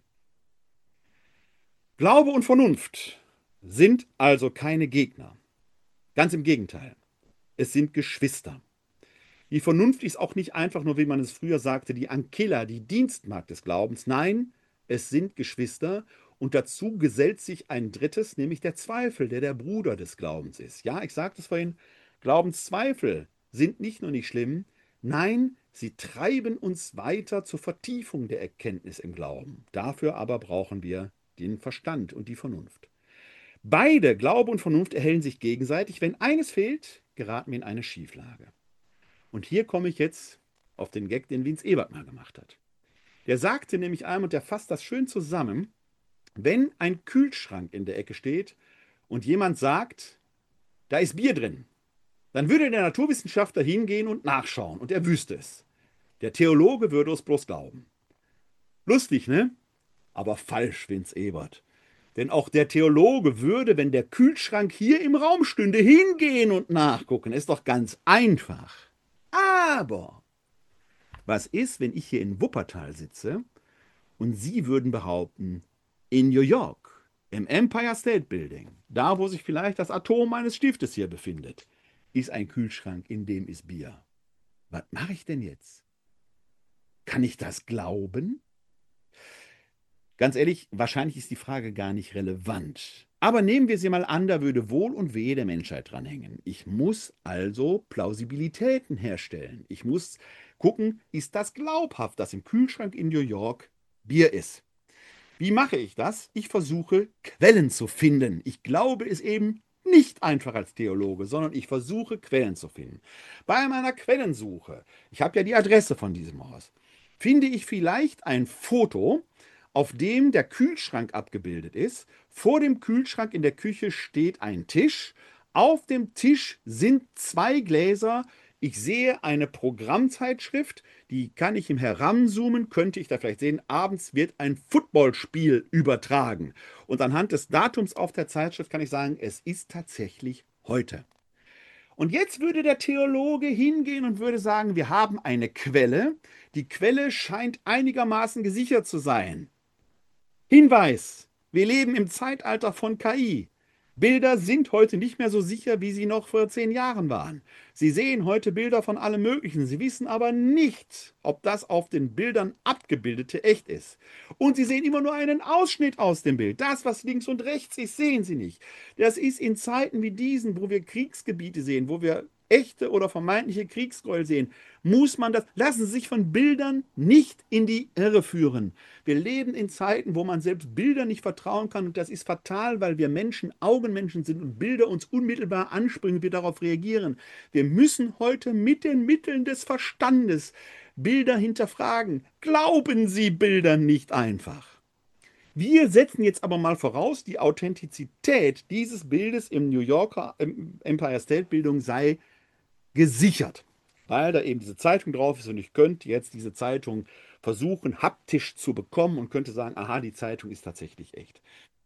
Glaube und Vernunft sind also keine Gegner. Ganz im Gegenteil, es sind Geschwister. Die Vernunft ist auch nicht einfach nur, wie man es früher sagte, die Ankilla, die Dienstmagd des Glaubens. Nein, es sind Geschwister und dazu gesellt sich ein drittes, nämlich der Zweifel, der Bruder des Glaubens ist. Ja, ich sagte es vorhin, Glaubenszweifel sind nicht nur nicht schlimm, nein, sie treiben uns weiter zur Vertiefung der Erkenntnis im Glauben. Dafür aber brauchen wir den Verstand und die Vernunft. Beide, Glaube und Vernunft, erhellen sich gegenseitig. Wenn eines fehlt, geraten wir in eine Schieflage. Und hier komme ich jetzt auf den Gag, den Vince Ebert mal gemacht hat. Der sagte nämlich einmal, und der fasst das schön zusammen, wenn ein Kühlschrank in der Ecke steht und jemand sagt, da ist Bier drin, dann würde der Naturwissenschaftler hingehen und nachschauen und er wüsste es. Der Theologe würde es bloß glauben. Lustig, ne? Aber falsch, Vince Ebert. Denn auch der Theologe würde, wenn der Kühlschrank hier im Raum stünde, hingehen und nachgucken. Ist doch ganz einfach. Aber was ist, wenn ich hier in Wuppertal sitze und Sie würden behaupten, in New York, im Empire State Building, da wo sich vielleicht das Atom meines Stiftes hier befindet, ist ein Kühlschrank, in dem ist Bier. Was mache ich denn jetzt? Kann ich das glauben? Ganz ehrlich, wahrscheinlich ist die Frage gar nicht relevant. Aber nehmen wir sie mal an, da würde Wohl und Wehe der Menschheit dranhängen. Ich muss also Plausibilitäten herstellen. Ich muss gucken, ist das glaubhaft, dass im Kühlschrank in New York Bier ist? Wie mache ich das? Ich versuche Quellen zu finden. Ich glaube es eben nicht einfach als Theologe, sondern ich versuche Quellen zu finden. Bei meiner Quellensuche, ich habe ja die Adresse von diesem Haus, finde ich vielleicht ein Foto, auf dem der Kühlschrank abgebildet ist. Vor dem Kühlschrank in der Küche steht ein Tisch. Auf dem Tisch sind zwei Gläser. Ich sehe eine Programmzeitschrift, die kann ich im Heranzoomen, könnte ich da vielleicht sehen, abends wird ein Footballspiel übertragen. Und anhand des Datums auf der Zeitschrift kann ich sagen, es ist tatsächlich heute. Und jetzt würde der Theologe hingehen und würde sagen, wir haben eine Quelle. Die Quelle scheint einigermaßen gesichert zu sein. Hinweis: Wir leben im Zeitalter von KI. Bilder sind heute nicht mehr so sicher, wie sie noch vor 10 Jahren waren. Sie sehen heute Bilder von allem Möglichen. Sie wissen aber nicht, ob das auf den Bildern abgebildete echt ist. Und Sie sehen immer nur einen Ausschnitt aus dem Bild. Das, was links und rechts ist, sehen Sie nicht. Das ist in Zeiten wie diesen, wo wir Kriegsgebiete sehen, wo wir echte oder vermeintliche Kriegsgräuel sehen, muss man das, lassen Sie sich von Bildern nicht in die Irre führen. Wir leben in Zeiten, wo man selbst Bildern nicht vertrauen kann und das ist fatal, weil wir Menschen Augenmenschen sind und Bilder uns unmittelbar anspringen, wir darauf reagieren. Wir müssen heute mit den Mitteln des Verstandes Bilder hinterfragen. Glauben Sie Bildern nicht einfach. Wir setzen jetzt aber mal voraus, die Authentizität dieses Bildes im New Yorker Empire State Building sei gesichert, weil da eben diese Zeitung drauf ist und ich könnte jetzt diese Zeitung versuchen, haptisch zu bekommen und könnte sagen, aha, die Zeitung ist tatsächlich echt.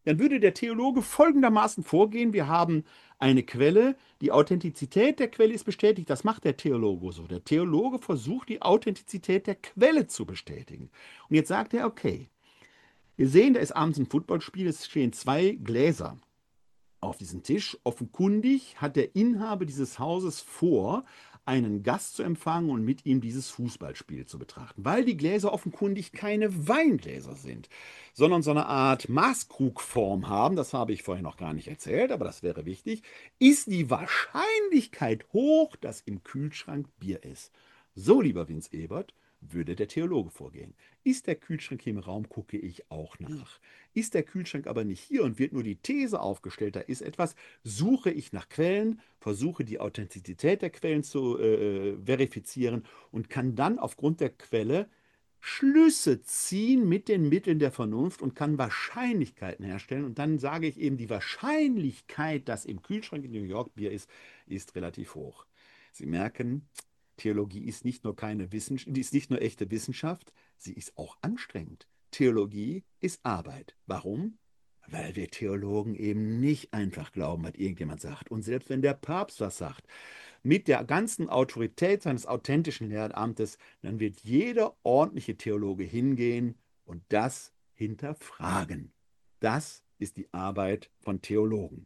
dann würde der Theologe folgendermaßen vorgehen. Wir haben eine Quelle, die Authentizität der Quelle ist bestätigt. Das macht der Theologe so. Der Theologe versucht, die Authentizität der Quelle zu bestätigen. Und jetzt sagt er, okay, wir sehen, da ist abends ein Footballspiel, es stehen zwei Gläser auf diesem Tisch. Offenkundig hat der Inhaber dieses Hauses vor, einen Gast zu empfangen und mit ihm dieses Fußballspiel zu betrachten, weil die Gläser offenkundig keine Weingläser sind, sondern so eine Art Maßkrugform haben. Das habe ich vorhin noch gar nicht erzählt, aber das wäre wichtig. Ist die Wahrscheinlichkeit hoch, dass im Kühlschrank Bier ist? So, lieber Vince Ebert, würde der Theologe vorgehen. Ist der Kühlschrank hier im Raum, gucke ich auch nach. Ist der Kühlschrank aber nicht hier und wird nur die These aufgestellt, da ist etwas, suche ich nach Quellen, versuche die Authentizität der Quellen zu verifizieren und kann dann aufgrund der Quelle Schlüsse ziehen mit den Mitteln der Vernunft und kann Wahrscheinlichkeiten herstellen. Und dann sage ich eben, die Wahrscheinlichkeit, dass im Kühlschrank in New York Bier ist, ist relativ hoch. Sie merken, Theologie ist nicht nur keine Wissenschaft, die ist nicht nur echte Wissenschaft, sie ist auch anstrengend. Theologie ist Arbeit. Warum? Weil wir Theologen eben nicht einfach glauben, was irgendjemand sagt. Und selbst wenn der Papst was sagt, mit der ganzen Autorität seines authentischen Lehramtes, dann wird jeder ordentliche Theologe hingehen und das hinterfragen. Das ist die Arbeit von Theologen.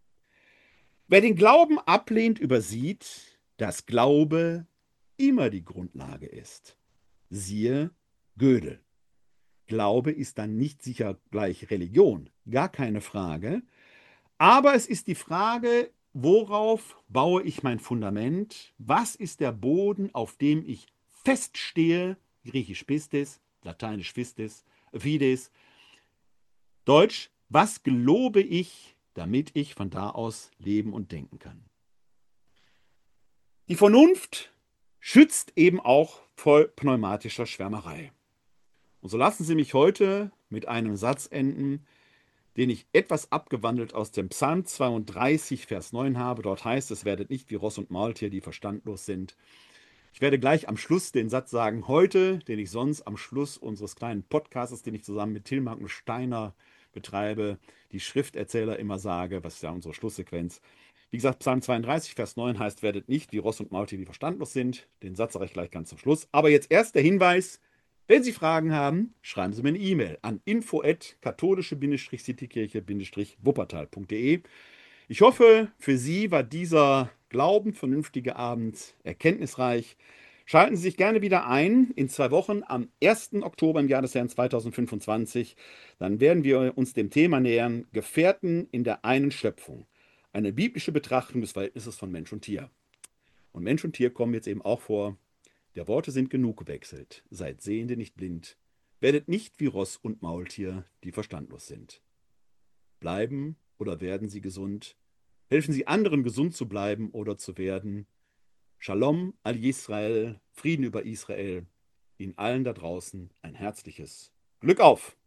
Wer den Glauben ablehnt, übersieht, dass Glaube immer die Grundlage ist. Siehe Gödel. Glaube ist dann nicht sicher gleich Religion, gar keine Frage. Aber es ist die Frage, worauf baue ich mein Fundament? Was ist der Boden, auf dem ich feststehe? Griechisch pistis, lateinisch fistis, fides. Deutsch, was gelobe ich, damit ich von da aus leben und denken kann? Die Vernunft schützt eben auch vor pneumatischer Schwärmerei. Und so lassen Sie mich heute mit einem Satz enden, den ich etwas abgewandelt aus dem Psalm 32, Vers 9 habe. Dort heißt es, werdet nicht wie Ross und Maultier, die verstandlos sind. Ich werde gleich am Schluss den Satz sagen, heute, den ich sonst am Schluss unseres kleinen Podcasts, den ich zusammen mit Till Magnus Steiner betreibe, die Schrifterzähler immer sage, was ist ja unsere Schlusssequenz. Wie gesagt, Psalm 32, Vers 9 heißt, werdet nicht wie Ross und Maultier, die verstandlos sind. Den Satz sage ich gleich ganz zum Schluss. Aber jetzt erst der Hinweis, wenn Sie Fragen haben, schreiben Sie mir eine E-Mail an info@katholische-citykirche-wuppertal.de. Ich hoffe, für Sie war dieser glaubenvernünftige Abend erkenntnisreich. Schalten Sie sich gerne wieder ein in 2 Wochen am 1. Oktober im Jahr des Herrn 2025. Dann werden wir uns dem Thema nähern, Gefährten in der einen Schöpfung. Eine biblische Betrachtung des Verhältnisses von Mensch und Tier. Und Mensch und Tier kommen jetzt eben auch vor. Der Worte sind genug gewechselt. Seid Sehende, nicht blind. Werdet nicht wie Ross und Maultier, die verstandlos sind. Bleiben oder werden sie gesund? Helfen sie anderen, gesund zu bleiben oder zu werden? Shalom al Yisrael, Frieden über Israel. Ihnen allen da draußen ein herzliches Glück auf!